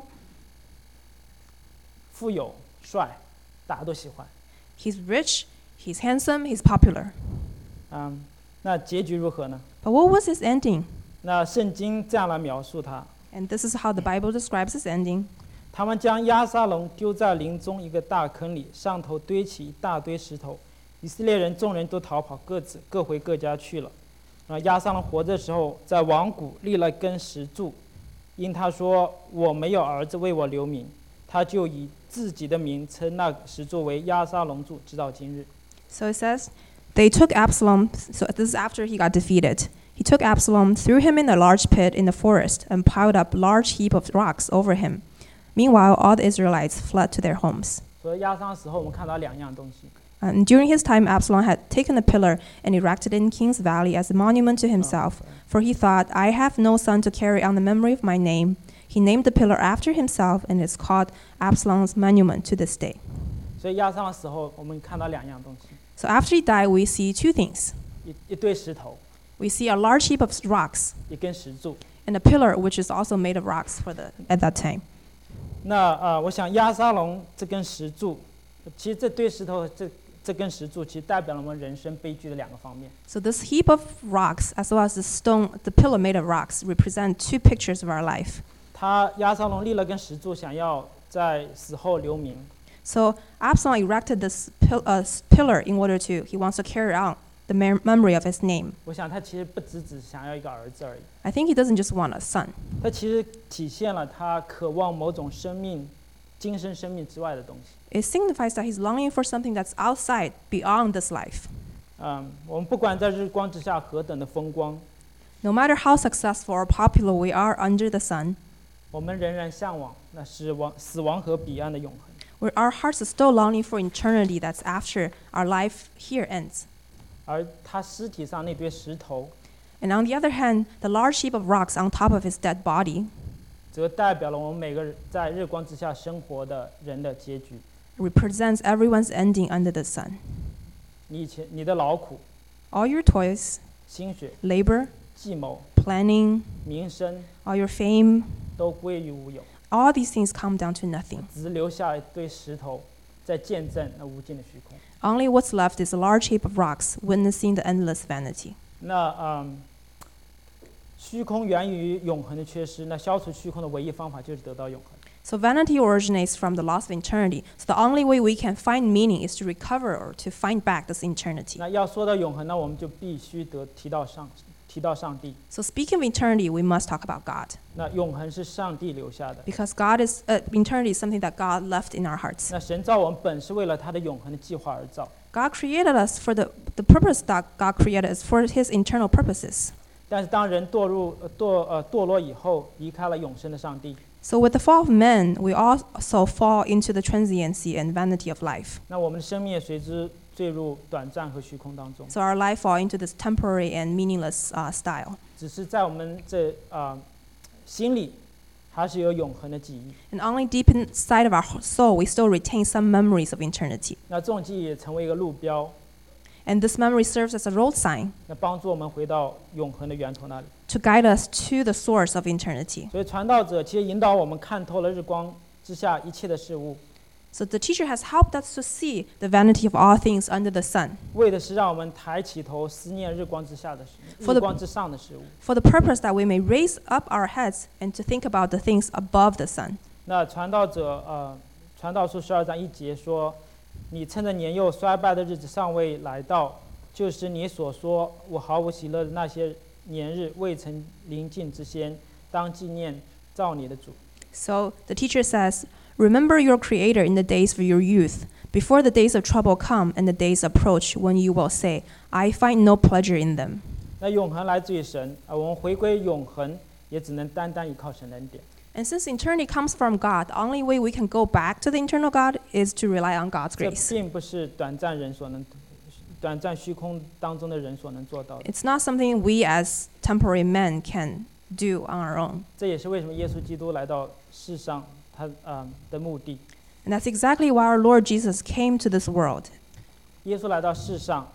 Speaker 1: 富有、帅，大家都喜欢。
Speaker 2: He's rich, he's handsome, he's popular.
Speaker 1: 嗯，那结局如何呢？
Speaker 2: But what was his ending?
Speaker 1: 那圣经这样来描述他：
Speaker 2: And this is how the Bible describes his ending.
Speaker 1: 他们将押沙龙丢在林中一个大坑里，上头堆起一大堆石头。以色列人众人都逃跑，各自各回各家去了。啊，押沙龙活着的时候，在王谷立了根石柱，因他说我没有儿子为我留名，他就以自己的名称那石柱为押沙龙柱，直到今日。
Speaker 2: So it says, they took Absalom, so this is after he got defeated. He took Absalom, threw him in a large pit in the forest, and piled up large heap of rocks over him. Meanwhile, all the Israelites fled to their homes.
Speaker 1: 所以押沙龙死后，我们看到两样东西。
Speaker 2: And during his time, Absalom had taken a pillar and erected it in King's Valley as a monument to himself, for he thought, I have no son to carry on the memory of my name. He named the pillar after himself, and it's called Absalom's monument to this day.
Speaker 1: 所以押沙龙死后，我们看到两样东西：
Speaker 2: So after he died, we see two things.
Speaker 1: 一一堆石头，
Speaker 2: We see a large heap of rocks
Speaker 1: 一根石柱。
Speaker 2: and a pillar, which is also made of rocks for the at that time.
Speaker 1: 那呃，我想押沙龙这根石柱，其实这堆石头这这根石柱，其实代表了我们人生悲剧的两个方面。
Speaker 2: So this heap of rocks, as well as the stone, the pillar made of rocks, represent two pictures of our life.
Speaker 1: 他押沙龙立了根石柱，想要在死后留名。
Speaker 2: So Absalom erected this pil- uh, s- pillar in order to, he wants to carry on the mem- memory of his name.
Speaker 1: 我想他其实不只只想要一个儿子而已，
Speaker 2: I think he doesn't just want a son.
Speaker 1: 他其实体现了他渴望某种生命、今生生命之外的东西。
Speaker 2: It signifies that he's longing for something that's outside, beyond this life.
Speaker 1: 嗯，我们不管在日光之下何等的风光，
Speaker 2: No matter how successful or popular we are under the sun,
Speaker 1: 我们仍然向往那是亡死亡和彼岸的永恒。
Speaker 2: where our hearts are still longing for eternity that's after our life here ends.
Speaker 1: 而他尸体上那堆石头，
Speaker 2: And on the other hand, the large heap of rocks on top of his dead body
Speaker 1: 则代表了我们每个人在日光之下生活的人的结局。
Speaker 2: represents everyone's ending under the sun.
Speaker 1: 你以前你的劳苦、
Speaker 2: All your toils,
Speaker 1: 心血、
Speaker 2: labor,
Speaker 1: 计谋、
Speaker 2: planning,
Speaker 1: 名声
Speaker 2: all your fame,
Speaker 1: 都归于无有，
Speaker 2: all these things come down to nothing.
Speaker 1: 只留下一堆石头，在见证那无尽的虚空。
Speaker 2: Only what's left is a large heap of rocks, witnessing the endless vanity.
Speaker 1: 那嗯，虚空源于永恒的缺失，那消除虚空的唯一方法就是得到永恒。
Speaker 2: So vanity originates from the loss of eternity. So the only way we can find meaning is to recover or to find back this eternity.
Speaker 1: 那要说到永恒，那我们就必须得提到上提提到上帝。
Speaker 2: So speaking of eternity, we must talk about God.
Speaker 1: 那永恒是上帝留下的。
Speaker 2: Because God is, uh, eternity is something that God left in our hearts.
Speaker 1: 那神造我们本是为了他的永恒的计划而造，
Speaker 2: God created us for the, the purpose that God created us for his internal purposes.
Speaker 1: 但是当人堕入呃堕呃堕落以后，离开了永生的上帝，
Speaker 2: So with the fall of man, we also fall into the transiency and vanity of life.
Speaker 1: 那我们的生命也随之坠入短暂和虚空当中。
Speaker 2: So our life fall into this temporary and meaningless uh, style.
Speaker 1: 只是在我们这啊、呃心里，还是有永恒的记忆。
Speaker 2: And only deep inside of our soul, we still retain some memories of eternity.
Speaker 1: 那这种记忆也成为一个路标，
Speaker 2: And this memory serves as a road sign
Speaker 1: 那帮助我们回到永恒的源头那里。
Speaker 2: to guide us to the source of eternity.
Speaker 1: 所以传道者其实引导我们看透了日光之下一切的事物，
Speaker 2: So the teacher has helped us to see the vanity of all things under the sun,
Speaker 1: 为的是让我们抬起头思念日光之下的事，
Speaker 2: For
Speaker 1: 日
Speaker 2: the-
Speaker 1: 光之上的事物。
Speaker 2: for the purpose that we may raise up our heads and to think about the things above the sun.
Speaker 1: 那传道者呃，传道书十二章一节说：“你趁着年幼衰败的日子尚未来到，就是你所说我毫无喜乐的那些年日未曾临近之先，当纪念造你的主。”
Speaker 2: So the teacher says, remember your Creator in the days of your youth, before the days of trouble come and the days approach when you will say, I find no pleasure in them.
Speaker 1: 那永恒来自于神啊、我们回归永恒，也只能单单依靠神的恩典。
Speaker 2: And since eternity comes from God, the only way we can go back to the eternal God is to rely on God's
Speaker 1: 这
Speaker 2: grace.
Speaker 1: 并不是短暂人所能、短暂虚空当中的人所能做到的。
Speaker 2: It's not something we as temporary men can do on our own.
Speaker 1: 这也是为什么耶稣基督来到世上他啊、呃的目的。
Speaker 2: And that's exactly why our Lord Jesus came to this world.
Speaker 1: 耶稣来到世上，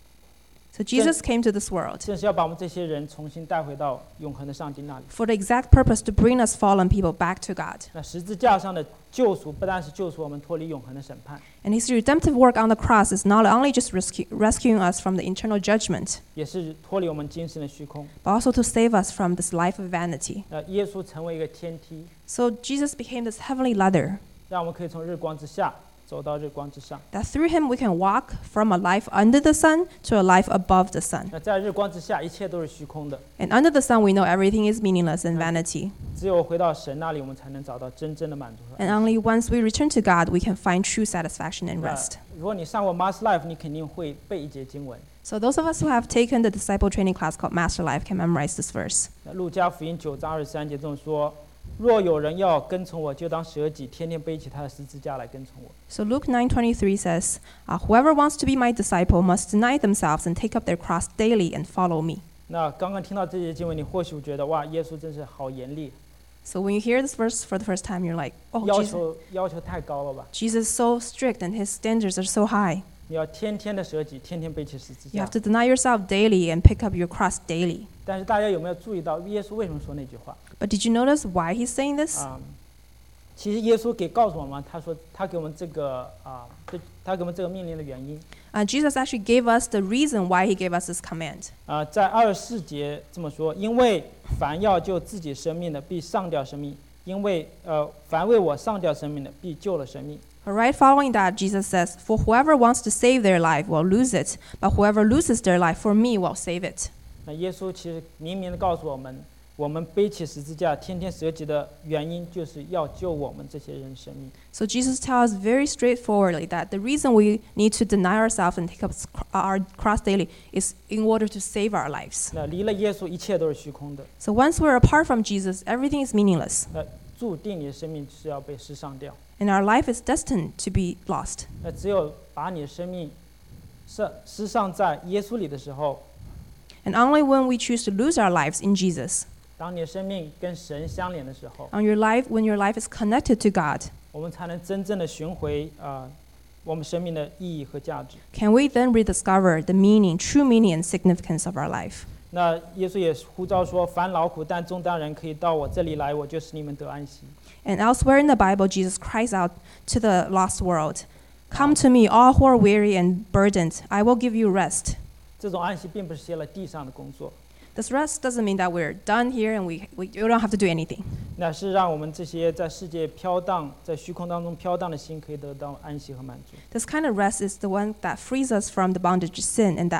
Speaker 2: So Jesus came to this world
Speaker 1: 正是要把我们这些人重新带回到永恒的上帝那里。
Speaker 2: for the exact purpose to bring us fallen people back to God.
Speaker 1: 那十字架上的救赎，不但是救赎我们脱离永恒的审判，
Speaker 2: And his redemptive work on the cross is not only just rescue, rescuing us from the eternal judgment,
Speaker 1: 也是脱离我们今生的虚空。
Speaker 2: but also to save us from this life of vanity.
Speaker 1: 那耶稣成为一个天梯，
Speaker 2: So Jesus became this heavenly ladder
Speaker 1: 让我们可以从日光之下走到日光之上。
Speaker 2: that through him we can walk from a life under the sun to a life above the sun.
Speaker 1: 那在日光之下，一切都是虚空的，
Speaker 2: And under the sun we know everything is meaningless and vanity.
Speaker 1: 只有回到神那里，我们才能找到真正的满足和安
Speaker 2: And only once we return to God we can find true satisfaction and
Speaker 1: 那
Speaker 2: rest.
Speaker 1: 如果你上过 Master Life， 你肯定会背一节经文。
Speaker 2: So those of us who have taken the disciple training class called Master Life can memorize this verse.
Speaker 1: 那路加福音九章二十三节中说：“若有人要跟从我，就当舍己，天天背起他的十字架来跟从我。”
Speaker 2: So Luke nine twenty-three says, uh, whoever wants to be my disciple must deny themselves and take up their cross daily and follow me.
Speaker 1: 那刚刚听到这节经文，你或许觉得哇，耶稣真是好严厉，
Speaker 2: So when you hear this verse for the first time, you're like, oh,
Speaker 1: 要
Speaker 2: Jesus,
Speaker 1: 求要求太高了吧？
Speaker 2: Jesus is so strict and his standards are so high.
Speaker 1: 你要天天的舍己，天天背起十字
Speaker 2: You
Speaker 1: 架
Speaker 2: have。to deny yourself daily and pick up your cross daily.
Speaker 1: 但是大家有没有注意到耶稣为什么说那句话
Speaker 2: But did you notice why he's saying this?
Speaker 1: 啊、其实耶稣给告诉我们，他说他给我们这个啊，这、他给我们这个命令的原因
Speaker 2: Uh, Jesus actually gave us the reason why he gave us this command.
Speaker 1: 啊、在二十四节这么说：因为凡要救自己生命的，必上吊生命；因为呃，凡为我上吊生命的，必救了生命。
Speaker 2: But right following that, Jesus says, for whoever wants to save their life will lose it, but whoever loses their life for me will save it.
Speaker 1: 那耶稣其实明明的告诉我们，我们背起十字架，天天舍己的原因，就是要救我们这些人生命。
Speaker 2: So Jesus tells us very straightforwardly that the reason we need to deny ourselves and take up our cross daily is in order to save our lives.
Speaker 1: 那离了耶稣，一切都是虚空的。
Speaker 2: So once we're apart from Jesus, everything is meaningless,
Speaker 1: 那注定你的生命是要被失上掉。
Speaker 2: and our life is destined to be lost.
Speaker 1: 那只有把你的生命失失上在耶稣里的时候，
Speaker 2: And only when we choose to lose our lives in Jesus,
Speaker 1: 当你的生命跟神相连的时候，
Speaker 2: on your life, when your life is connected to God,
Speaker 1: 我们才能真正的寻回啊、呃我们生命的意义和价值。
Speaker 2: can we then rediscover the meaning, true meaning and significance of our life?
Speaker 1: 那耶稣也呼召说：“凡劳苦但重担人，可以到我这里来，我就使你们得安息。”
Speaker 2: And elsewhere in the Bible, Jesus cries out to the lost world, come to me, all who are weary and burdened, I will give you rest.
Speaker 1: 这种安息并不是写了地上的工作，
Speaker 2: This rest doesn't mean that we're done here and we, we you don't have to do anything.
Speaker 1: 那是让我们这些在世界飘荡、在虚空当中飘荡的心，可以得到安息和满足。
Speaker 2: This kind of rest is the one that frees us from the bondage of sin and that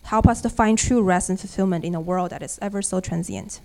Speaker 2: help us to find true rest and fulfillment in a world that is ever so transient.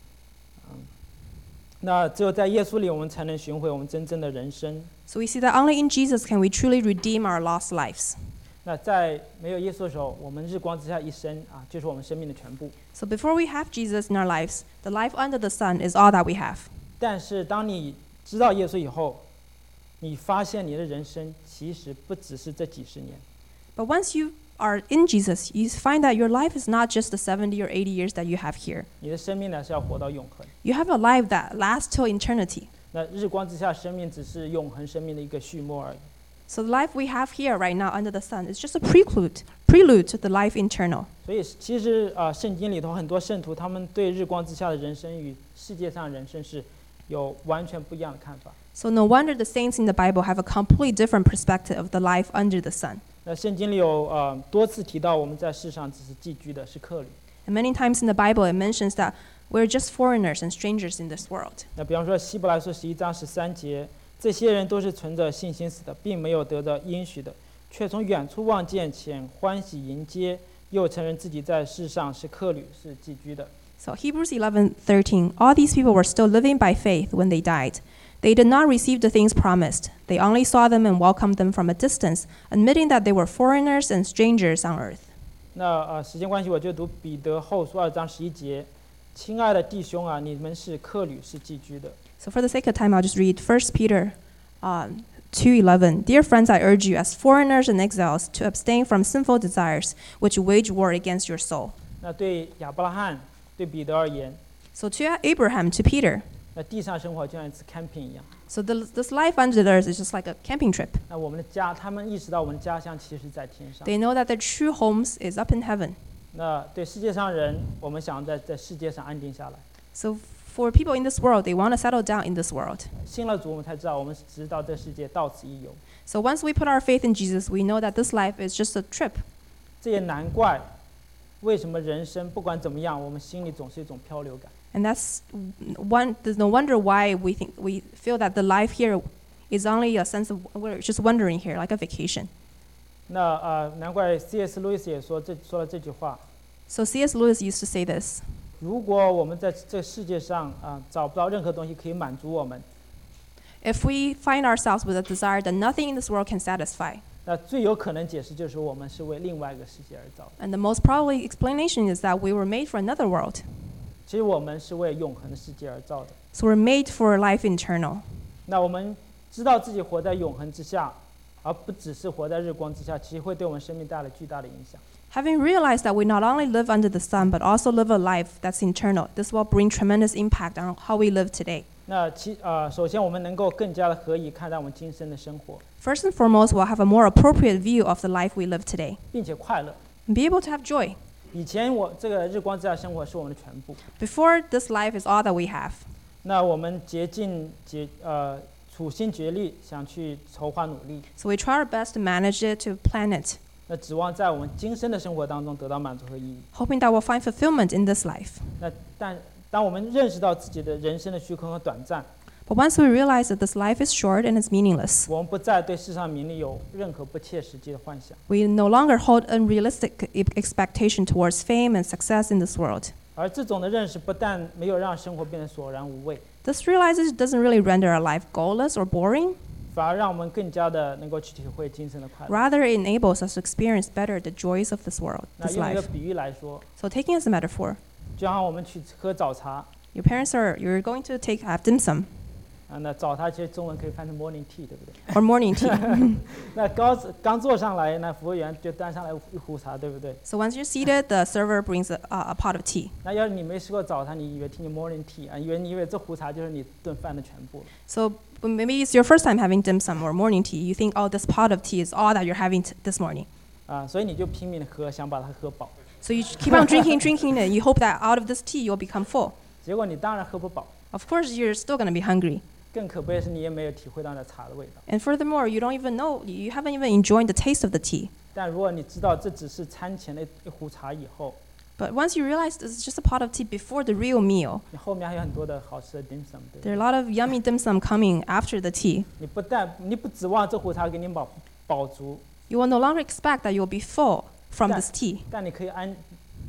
Speaker 1: 那只有在耶稣里，我们才能寻回我们真正的人生。
Speaker 2: So we see that only in Jesus can we truly redeem our lost lives.
Speaker 1: 那在没有耶稣的时候，我们日光之下一生啊，就是我们生命的全部。
Speaker 2: So before we have Jesus in our lives, the life under the sun is all that we have.
Speaker 1: 但是当你知道耶稣以后，你发现你的人生其实不只是这几十年。
Speaker 2: But once you are in Jesus, you find that your life is not just the seventy or eighty years that you have here.
Speaker 1: 你的生命呢是要活到永恒。
Speaker 2: You have a life that lasts till eternity.
Speaker 1: 那日光之下，生命只是永恒生命的一个序幕而已。
Speaker 2: So the life we have here right now under the sun is just a prelude, prelude to the life eternal.
Speaker 1: 所以其实啊、呃，圣经里头很多圣徒，他们对日光之下的人生与世界上的人生是有完全不一样的看法。
Speaker 2: So no wonder the saints in the Bible have a completely different perspective of the life under the sun.
Speaker 1: 那圣经里有呃多次提到，我们在世上只是寄居的，是客旅。
Speaker 2: And many times in the Bible it mentions that we're just foreigners and strangers in this world.
Speaker 1: 那比方说希伯来书十一章十三节，这些人都是存着信心死的，并没有得到应许的，却从远处望见，且欢喜迎接，又承认自己在世上是客旅，是寄居的。
Speaker 2: So Hebrews eleven thirteen, all these people were still living by faith when they died. They did not receive the things promised. They only saw them and welcomed them from a distance, admitting that they were foreigners and strangers on earth.
Speaker 1: 那呃，时间关系，我就读彼得后书二章十一节：亲爱的弟兄啊，你们是客旅，是寄居的。
Speaker 2: So for the sake of time, I'll just read First Peter um, two eleven. Dear friends, I urge you as foreigners and exiles to abstain from sinful desires, which wage war against your soul.
Speaker 1: 那对亚伯拉罕、对彼得而言，
Speaker 2: So to Abraham, to Peter,
Speaker 1: 那地上生活就像一次 camping 一样。
Speaker 2: so the, this life under the earth is just like a camping trip.
Speaker 1: 那我们的家，他们意识到我们的家乡其实是在天上。
Speaker 2: They know that their true homes is up in heaven.
Speaker 1: 那对世界上人，我们想在在世界上安定下来。
Speaker 2: So for people in this world, they want to settle down in this world.
Speaker 1: 信了主，我们才知道我们只知道这世界到此一游。
Speaker 2: So once we put our faith in Jesus, we know that this life is just a trip.
Speaker 1: 这也难怪，为什么人生不管怎么样，我们心里总是一种漂流感。
Speaker 2: And that's one. There's no wonder why we think we feel that the life here is only a sense of we're just wandering here, like a vacation.
Speaker 1: 那呃，难怪 C S. Lewis 也说这说了这句话：
Speaker 2: So C S. Lewis used to say this:
Speaker 1: 如果我们在这世界上啊、呃、找不到任何东西可以满足我们，
Speaker 2: If we find ourselves with a desire that nothing in this world can satisfy,
Speaker 1: 那最有可能解释就是我们是为另外一个世界而造的。
Speaker 2: and the most probably explanation is that we were made for another world.
Speaker 1: 其实我们是为永恒的世界而造的。
Speaker 2: So we're made for life eternal.
Speaker 1: 那我们知道自己活在永恒之下，而不只是活在日光之下，其实会对我们生命带来巨大的影响。
Speaker 2: Having realized that we not only live under the sun, but also live a life that's eternal, this will bring tremendous impact on how we live today.
Speaker 1: 那其呃，首先我们能够更加的合宜看待我们今生的生活，
Speaker 2: First and foremost, we'll have a more appropriate view of the life we live today
Speaker 1: 并且快乐。
Speaker 2: and be able to have joy.
Speaker 1: 以前我这个日光之下生活是我们的全部，
Speaker 2: Before, this life is all that we have.
Speaker 1: 那我们竭尽竭呃处心竭力想去筹划努力，
Speaker 2: So we try our best to manage it, to plan it,
Speaker 1: 那指望在我们今生的生活当中得到满足和意义。
Speaker 2: hoping that we'll find fulfillment in this life.
Speaker 1: 那但当我们认识到自己的人生的虚空和短暂，
Speaker 2: But once we realize that this life is short and it's meaningless,
Speaker 1: 我们不再对世上名利有任何不切实际的幻想。
Speaker 2: we no longer hold unrealistic e- expectation towards fame and success in this world.
Speaker 1: 而这种的认识不但没有让生活变得索然无味，
Speaker 2: This realization doesn't really render our life goalless or boring.
Speaker 1: 反而让我们更加的能够去体会今生的快乐。
Speaker 2: Rather, it enables us to experience better the joys of this world,
Speaker 1: 那
Speaker 2: this
Speaker 1: 用一个
Speaker 2: life.
Speaker 1: 比喻来说，
Speaker 2: So taking as a metaphor,
Speaker 1: 就像我们去喝早茶
Speaker 2: your parents are, you're going to take have dim sum
Speaker 1: 啊，那早茶其实中文可以翻成 morning tea， 对不对？
Speaker 2: or morning tea.
Speaker 1: 那刚刚坐上来，那服务员就端上来一壶茶，对不对？
Speaker 2: So once you're seated, the server brings a, a pot of tea.
Speaker 1: 那要是你没吃过早茶，你以为听见 morning tea 啊，以为你以为这壶茶就是你顿饭的全部了。
Speaker 2: So when maybe it's your first time having dim sum or morning tea. You think, oh, this pot of tea is all that you're having t- this morning.
Speaker 1: 啊，所以你就拼命的喝，想把它喝饱。
Speaker 2: So you keep on drinking, drinking, and you hope that out of this tea you'll become full.
Speaker 1: 结果你当然喝不饱，
Speaker 2: Of course, you're still going to be hungry.
Speaker 1: 更可悲的是你也没有体会到那茶的味道。
Speaker 2: And furthermore, you don't even know, you haven't even enjoyed the taste of the tea.
Speaker 1: 但如果你知道这只是餐前的一壶茶以后，
Speaker 2: But once you realize this is just a pot of tea before the real meal,
Speaker 1: 你后面还有很多的好吃的 dim sum， 对不
Speaker 2: there are
Speaker 1: 对？
Speaker 2: a lot of yummy dim sum coming after the tea.
Speaker 1: 你不但你不指望这壶茶给你饱饱足，
Speaker 2: You will no longer expect that you'll be full. from
Speaker 1: That-
Speaker 2: this tea.
Speaker 1: 但你可以安，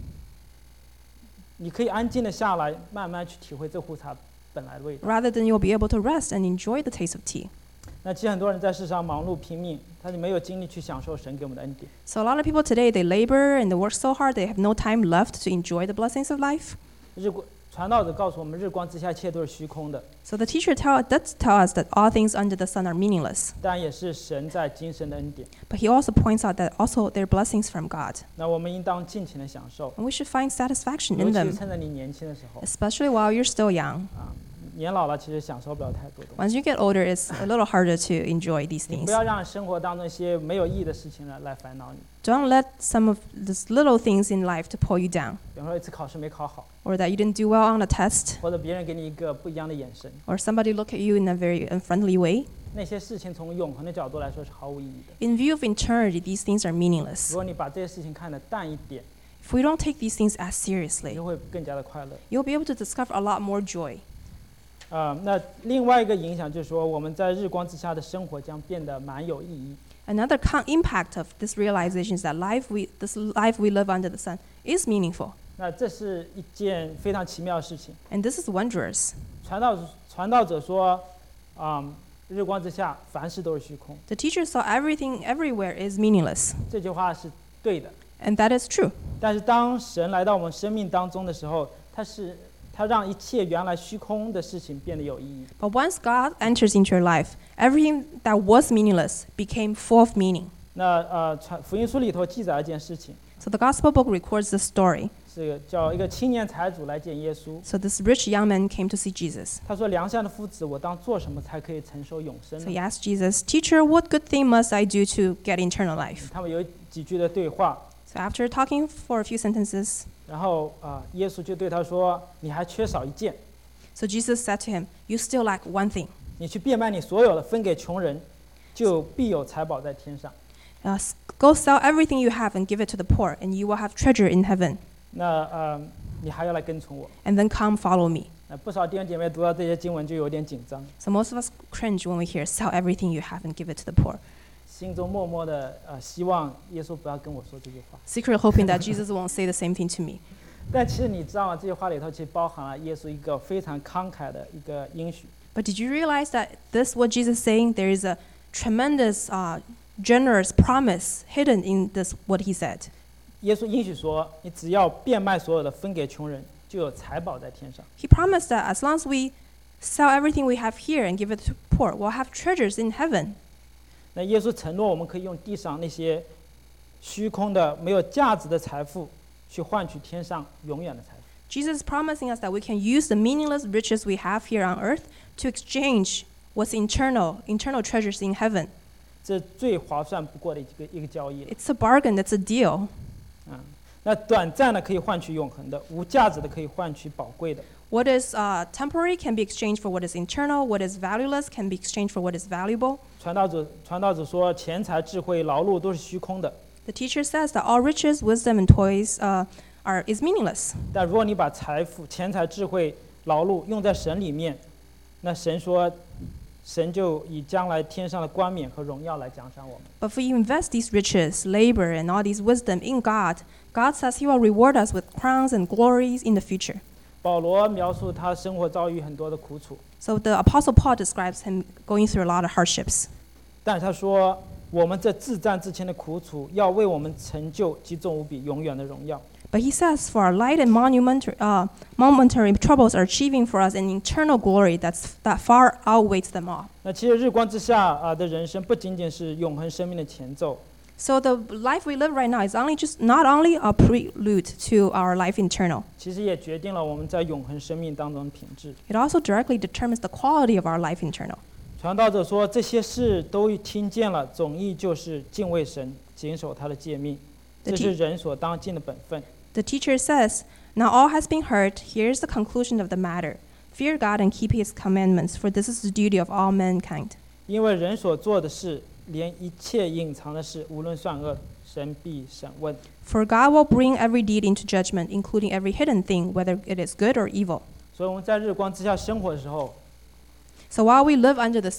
Speaker 1: 你可以安静的下来，慢慢去体会这壶茶本来的味道。
Speaker 2: Rather than you'll be able to rest and enjoy the taste of tea.
Speaker 1: 那其实很多人在世上忙碌拼命，他就没有精力去享受神给我们的恩典。
Speaker 2: So a lot of people today, they labor and they work so hard, they have no time left to enjoy the blessings of life.
Speaker 1: 日光传道者告诉我们，日光之下一切都是虚空的，
Speaker 2: So the teacher tell, does tell us that all things under the sun are meaningless.
Speaker 1: 但也是神在今生的恩典。
Speaker 2: But he also points out that also they're blessings from God.
Speaker 1: 那我们应当尽情的享受，
Speaker 2: And we should find satisfaction
Speaker 1: 尤
Speaker 2: in
Speaker 1: 其是
Speaker 2: them,
Speaker 1: 趁着你年轻的时候
Speaker 2: especially while you're still young.
Speaker 1: 啊。年老了，其实享受不了太多东西。
Speaker 2: Once you get older, it's a little harder to enjoy these
Speaker 1: 你
Speaker 2: things.
Speaker 1: 不要让生活当中一些没有意义的事情来来烦恼你。
Speaker 2: Don't let some of these little things in life to pull you down,
Speaker 1: 比方说一次考试没考好，
Speaker 2: or that you didn't do well on a test,
Speaker 1: 或者别人给你一个不一样的眼神，
Speaker 2: or somebody look at you in a very unfriendly way.
Speaker 1: 那些事情从永恒的角度来说是毫无意义的。
Speaker 2: In view of eternity, these things are meaningless.
Speaker 1: 如果你把这些事情看得淡一点，
Speaker 2: If we don't take these things as
Speaker 1: 你
Speaker 2: seriously,
Speaker 1: 就会更加的快乐。
Speaker 2: you'll be able to discover a lot more joy.
Speaker 1: 啊、那另外一个影响就是说，我们在日光之下的生活将变得蛮有意义。
Speaker 2: Another con- impact of this realization is that life we, this life we live under the sun is meaningful.
Speaker 1: 那这是一件非常奇妙的事情。
Speaker 2: And this is wondrous.
Speaker 1: 传道传道者说，啊、日光之下凡事都是虚空，
Speaker 2: The teacher saw everything everywhere is meaningless.
Speaker 1: 这句话是对的。
Speaker 2: And that is true.
Speaker 1: 但是当神来到我们生命当中的时候，他是他让一切原来虚空的事情变得有意义。
Speaker 2: But once God enters into your life, everything that was meaningless became full of meaning.
Speaker 1: 那呃，传福音书里头记载了一件事情，
Speaker 2: So the gospel book records the story.
Speaker 1: 是叫一个青年财主来见耶稣。
Speaker 2: So this rich young man came to see Jesus.
Speaker 1: 他说：“良善的夫子，我当做什么才可以承受永生
Speaker 2: So
Speaker 1: 呢
Speaker 2: he asked Jesus, Teacher, what good thing must I do to get eternal life?
Speaker 1: 他们有几句的对话，
Speaker 2: So after talking for a few sentences,
Speaker 1: 然后啊、耶稣就对他說：“你还缺少一件，
Speaker 2: so Jesus said to him, You still lack one thing.
Speaker 1: 你去变卖你所有的，分给穷人，就必有财宝在天上。
Speaker 2: Uh, s- go sell everything you have and give it to the poor, and you will have treasure in heaven.
Speaker 1: 那呃，你还要来跟从我。
Speaker 2: And then come follow me.
Speaker 1: 那不少弟兄姐妹读到这些经文就有点紧张，
Speaker 2: So most of us cringe when we hear, Sell everything you have and give it to the poor,
Speaker 1: 心中默默的呃希望耶稣不要跟我说这句话。
Speaker 2: secretly hoping that Jesus won't say the same thing to me.
Speaker 1: 但其实你知道吗？这句话里头其实包含了耶稣一个非常慷慨的一个应许。
Speaker 2: But did you realize that this, what Jesus is saying, there is a tremendous, uh, generous promise hidden in this, what he said.
Speaker 1: 耶稣应许说：“你只要变卖所有的，分给穷人，就有财宝在天上。
Speaker 2: He promised that as long as we sell everything we have here and give it to poor, we'll have treasures in heaven. ”
Speaker 1: 那耶稣承诺我们可以用地上那些虚空的、没有价值的财富，去换取天上永远的财富。
Speaker 2: Jesus is promising us that we can use the meaningless riches we have here on earth to exchange what's internal, internal treasures in heaven.
Speaker 1: 这最划算不过的一个一个交易了。
Speaker 2: It's a bargain, that's a deal.
Speaker 1: 嗯，那短暂的可以换取永恒的，无价值的可以换取宝贵的。
Speaker 2: What is uh, temporary can be exchanged for what is internal. What is valueless can be exchanged for what is valuable.
Speaker 1: 传道者传道者说，钱财、智慧、劳碌都是虚空的。
Speaker 2: The teacher says that all riches, wisdom, and toys uh, are is meaningless.
Speaker 1: 但如果你把财富、钱财、智慧、劳碌用在神里面，那神说，神就以将来天上的冠冕和荣耀来奖赏我们。
Speaker 2: But if you invest these riches, labor, and all these wisdom in God, God says He will reward us with crowns and glories in the future.
Speaker 1: 保罗描述他生活遭遇很多的苦楚，
Speaker 2: So the Apostle Paul describes him going through a lot of hardships.
Speaker 1: 但是他说，我们这自战自谦的苦楚，要为我们成就极重无比、永远的荣耀。
Speaker 2: But he says, for our light and monumental, uh, momentary troubles are achieving for us an eternal glory that's, that far outweighs them all.
Speaker 1: 那其实日光之下啊的人生，不仅仅是永恒生命的前奏，
Speaker 2: So the life we live right now is only just not only a prelude to our life eternal.
Speaker 1: 其实也决定了我们在永恒生命当中的品质。
Speaker 2: It also directly determines the quality of our life eternal.
Speaker 1: 传道者说，这些事都听见了，总意就是敬畏神，谨守他的诫命，这是人所当尽的本分。
Speaker 2: The teacher says, Now all has been heard, here's the conclusion of the matter. Fear God and keep His commandments, for this is the duty of all mankind.
Speaker 1: 因为人所做的事，连一切隐藏的事，无论善恶，神必审问。
Speaker 2: For God will bring every deed into judgment, including every hidden thing, whether it is good or evil.
Speaker 1: 所以我们在日光之下生活的时候，
Speaker 2: So while we live under the sun,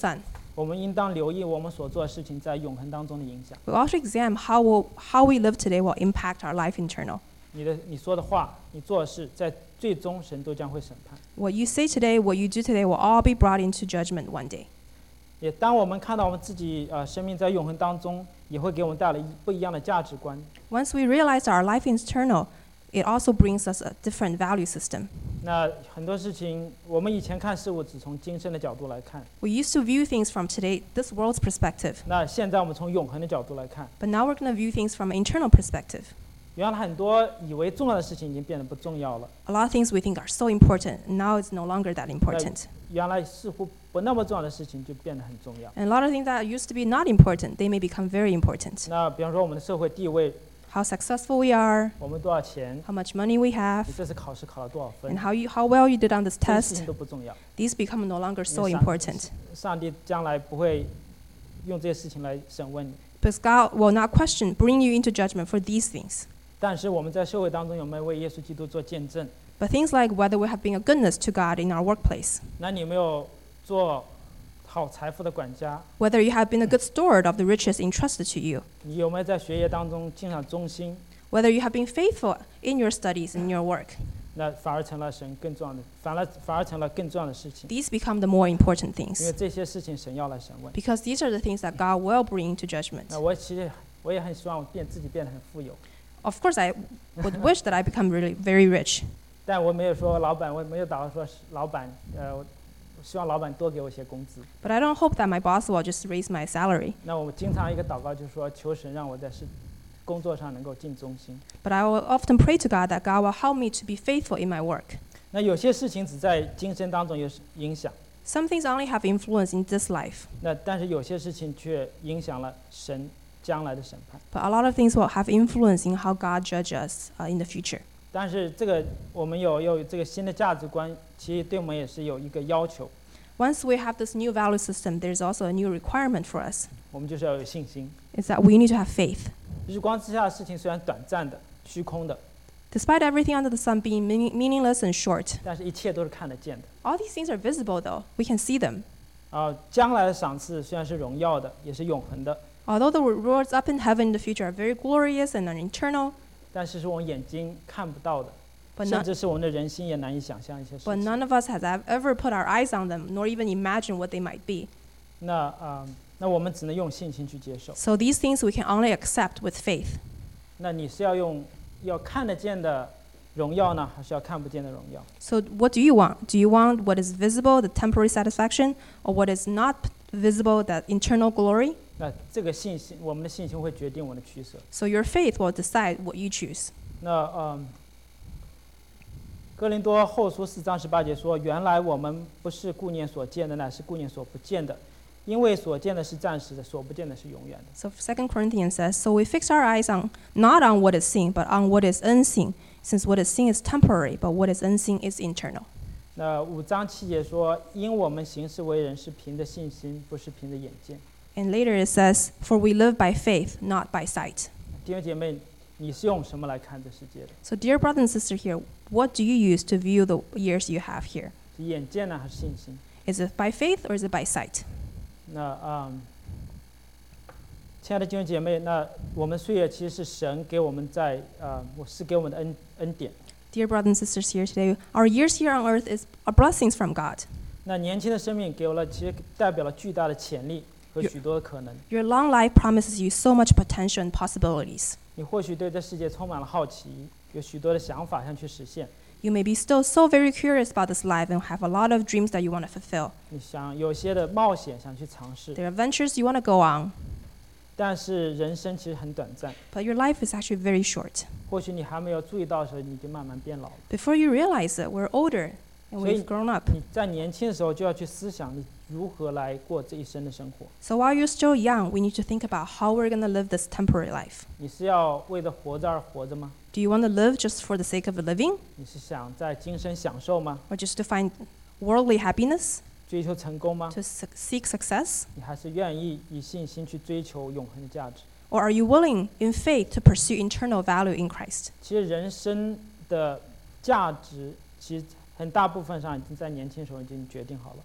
Speaker 1: 我们应当留意我们所做的事情在永恒当中的影响。
Speaker 2: We also examine how will, how we live today will impact our life eternal.
Speaker 1: 你的你说的话，你做的事，在最终神都将会审判。
Speaker 2: What you say today, what you do today will all be brought into judgment one day.
Speaker 1: 也当我们看到我们自己呃生命在永恒当中，也会给我们带来不一样的价值观。
Speaker 2: Once we realize our life is eternal, it also brings us a different value system.
Speaker 1: 那很多事情，我们以前看事物只从今生的角度来看，
Speaker 2: We used to view things from today, this world's perspective,
Speaker 1: 那现在我们从永恒的角度来看，
Speaker 2: but now we're going to view things from an eternal perspective.
Speaker 1: 原来很多以为重要的事情已经变得不重要了，
Speaker 2: A lot of things we think are so important, and now it's no longer that important.
Speaker 1: 原来似乎不那么重要的事情就变得很重要。
Speaker 2: And a lot of things that used to be not important, they may become very important.
Speaker 1: 那比方说我们的社会地位，
Speaker 2: How successful we are,
Speaker 1: 我们多少钱，
Speaker 2: how much money we have,
Speaker 1: 你这次考试考了多少分
Speaker 2: and，how you how well you did on this
Speaker 1: 这些事
Speaker 2: test,
Speaker 1: 情都不重要。
Speaker 2: these become no longer so
Speaker 1: Yes, sir.
Speaker 2: important.
Speaker 1: 上帝将来不会用这些事情来审问你，
Speaker 2: Because God will not question, bring you into judgment for these things.
Speaker 1: 但是我们在社会当中有没有为耶稣基督做见证？
Speaker 2: But things like whether we have been a goodness to God in our workplace,
Speaker 1: 那你有没有做好财富的管家？
Speaker 2: whether you have been a good steward of the riches entrusted to you,
Speaker 1: 你有没有在学业当中尽上忠心？
Speaker 2: whether you have been faithful in your studies, in your work,
Speaker 1: 那反而成了神更重要的，反而反而成了更重要的事情，
Speaker 2: these become the more important
Speaker 1: 因为
Speaker 2: things.
Speaker 1: 这些事情神要来审问。
Speaker 2: Because these are the things that God will bring to
Speaker 1: 那
Speaker 2: judgment.
Speaker 1: 我其实我也很希望我变自己变得很富有，
Speaker 2: Of course, I would wish that I become really very rich.
Speaker 1: 但我没有说老板，我没有打算说是老板，呃，我希望老板多给我一些工资。
Speaker 2: But I don't hope that my boss will just raise my salary.
Speaker 1: 那我们经常一个祷告就是说，求神让我在事工作上能够尽忠心。
Speaker 2: But I will often pray to God that God will help me to be faithful in my work.
Speaker 1: 那有些事情只在今生当中有影响，
Speaker 2: Some things only have influence in this life,
Speaker 1: 那但是有些事情却影响了神将来的审判。
Speaker 2: but a lot of things will have influence in how God judges us uh, in the future.
Speaker 1: 但是这个我们有有这个新的价值观，其实对我们也是有一个要求，
Speaker 2: Once we have this new value system, there's also a new requirement for us.
Speaker 1: 我们就是要有信心。
Speaker 2: It's that we need to have faith.
Speaker 1: 日光之下的事情虽然短暂的、虚空的，
Speaker 2: Despite everything under the sun being meaning, meaningless and short,
Speaker 1: 但是一切都是看得见的。
Speaker 2: all these things are visible though. We can see them.
Speaker 1: 啊，将来的赏赐虽然是荣耀的，也是永恒的，
Speaker 2: Although the rewards up in heaven in the future are very glorious and are eternal,
Speaker 1: 但是是我们眼睛看不到的，
Speaker 2: but
Speaker 1: 甚
Speaker 2: not
Speaker 1: 至是我们的人心也难以想象一些事
Speaker 2: But
Speaker 1: 情。
Speaker 2: none of us has ev- ever put our eyes on them, nor even imagine what they might be.
Speaker 1: 那啊、那我们只能用信心去接受。
Speaker 2: So these things we can only accept with faith.
Speaker 1: 那你是要用要看得见的荣耀呢，还是要看不见的荣耀？
Speaker 2: So what do you want? Do you want what is visible, the temporary satisfaction, or what is not visible, that internal glory?
Speaker 1: 那这个信心，我们的信心会决定我们的取舍。
Speaker 2: So your faith will decide what you choose.
Speaker 1: 那嗯，哥林多后书四章十八节说：“原来我们不是顾念所见的，乃是顾念所不见的，因为所见的是暂时的，所不见的是永远的。”
Speaker 2: So Second Corinthians says, So we fix our eyes on not on what is seen, but on what is unseen, since what is seen is temporary, but what is unseen is eternal.
Speaker 1: 那五章七节说：“因我们行事为人是凭着信心，不是凭着眼见。”
Speaker 2: And later it says, For we live by faith, not by sight.
Speaker 1: 弟兄姐妹，你是用什么来看这世界的？
Speaker 2: So dear brother and sister here, what do you use to view the years you have here?
Speaker 1: 是眼见呢，还是信心？
Speaker 2: Is it by faith or is it by sight?
Speaker 1: 那嗯，亲爱的弟兄姐妹，那我们岁月其实是神给我们在呃，我是给我们的恩恩典。
Speaker 2: Dear brothers and sisters here today, our years here on earth is are blessings from God.
Speaker 1: 那年轻的生命给我了，其实代表了巨大的潜力和许多的可能。
Speaker 2: Your long life promises you so much potential and possibilities.
Speaker 1: 你或许对这世界充满了好奇，有许多的想法想去实现。
Speaker 2: You may be still so very curious about this life and have a lot of dreams that you want to fulfill.
Speaker 1: 你想有些的冒险想去尝试，
Speaker 2: There are ventures you want to go on,
Speaker 1: 但是人生其实很短暂。
Speaker 2: but your life is actually very short.
Speaker 1: 或许你还没有注意到的时候，你就慢慢变老了。
Speaker 2: Before you realize it, we're older and
Speaker 1: So you-
Speaker 2: we've grown up.
Speaker 1: 你在年轻的时候就要去思想你如何来过这一生的生活。
Speaker 2: So while you're still young, we need to think about how we're going to live this temporary life.
Speaker 1: 你是要为了活着而活着吗？
Speaker 2: Do you want to live just for the sake of living,
Speaker 1: 你是想在今生享受吗？
Speaker 2: or just to find worldly happiness,
Speaker 1: 追求成功吗？
Speaker 2: to su- seek success?
Speaker 1: 你还是愿意以信心去追求永恒的价值？
Speaker 2: Or are you willing in faith to pursue eternal value in Christ?
Speaker 1: 其实人生的价值，其实很大部分上已经在年轻时候已经决定好了。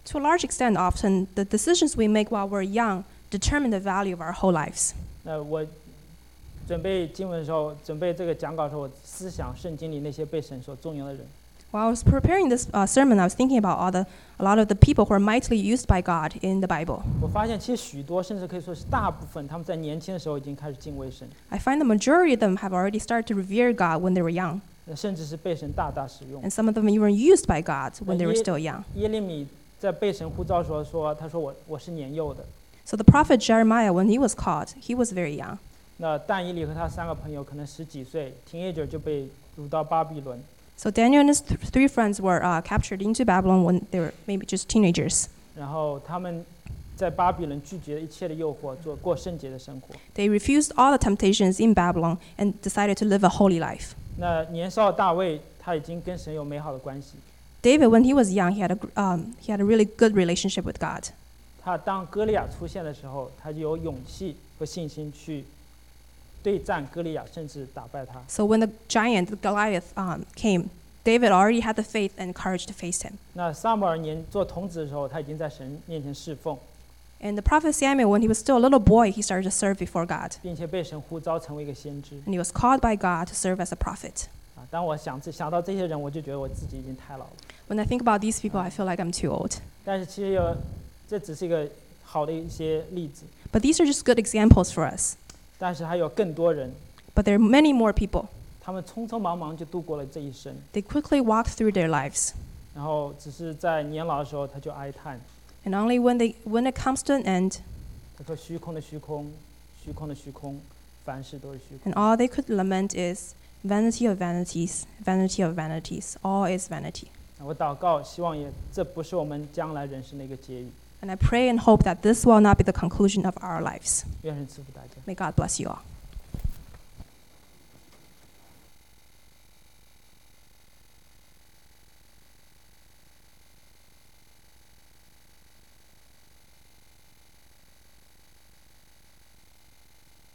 Speaker 2: To a large extent, often the decisions we make while we're young determine the value of our whole lives.
Speaker 1: 那我准备经文的时候，准备这个讲稿的时候，我思想圣经里那些被神所重用的人。
Speaker 2: While I was preparing this uh, sermon, I was thinking about all the, a lot of the people who are mightily used by God in the Bible.
Speaker 1: 我发现其实许多，甚至可以说是大部分，他们在年轻的时候已经开始敬畏神，
Speaker 2: I find the majority of them have already started to revere God when they were young,
Speaker 1: 甚至是被神大大使用。
Speaker 2: and some of them even used by God when they were still young.
Speaker 1: 耶利米在被神呼召的时候说：“他说我我是年幼的。”
Speaker 2: So the prophet Jeremiah, when he was called, he was very young.
Speaker 1: 那但以理和他三个朋友可能十几岁 ，teenager 就被掳到巴比伦。
Speaker 2: So Daniel and his th- three friends were uh, captured into Babylon when they were maybe just teenagers.
Speaker 1: 然后他们在巴比伦拒绝了一切的诱惑，做过圣洁的生活。
Speaker 2: They refused all the temptations in Babylon and decided to live a holy life.
Speaker 1: 那年少的大卫他已经跟神有美好的关系。
Speaker 2: David, when he was young, he had a gr- um, he had a really good relationship with God.
Speaker 1: 他当歌利亚出现的时候，他就有勇气和信心去对战歌利亚，甚至打败他。
Speaker 2: So when the giant, the Goliath, um, came, David already had the faith and courage to face him.
Speaker 1: 那撒母耳年做童子的时候，他已经在神面前侍奉，
Speaker 2: And the prophet Samuel, when he was still a little boy, he started to serve before God.
Speaker 1: 并且被神呼召成为一个先知。
Speaker 2: And he was called by God to serve as a prophet.
Speaker 1: 啊，当我想这想到这些人，我就觉得我自己已经太老了。
Speaker 2: When I think about these people, I feel like I'm too old.
Speaker 1: 但是其实有，这只是一个好的一些例子，
Speaker 2: But these are just good examples for us.
Speaker 1: 但是还有更多人，
Speaker 2: But there are many more people.
Speaker 1: 他们匆匆忙忙就度过了这一生，
Speaker 2: They quickly walked through their lives.
Speaker 1: 然后只是在年老的时候他就哀叹，
Speaker 2: And only when, they, when it comes to an end,
Speaker 1: 他说虚空的虚空，虚空的虚空，凡事都是虚空。
Speaker 2: and all they could lament is vanity of vanities, vanity of vanities. All is vanity.
Speaker 1: 我祷告，希望也这不是我们将来人生的一个结语。
Speaker 2: And I pray and hope that this will not be the conclusion of our lives.
Speaker 1: 愿神赐福大家。
Speaker 2: May God bless you all.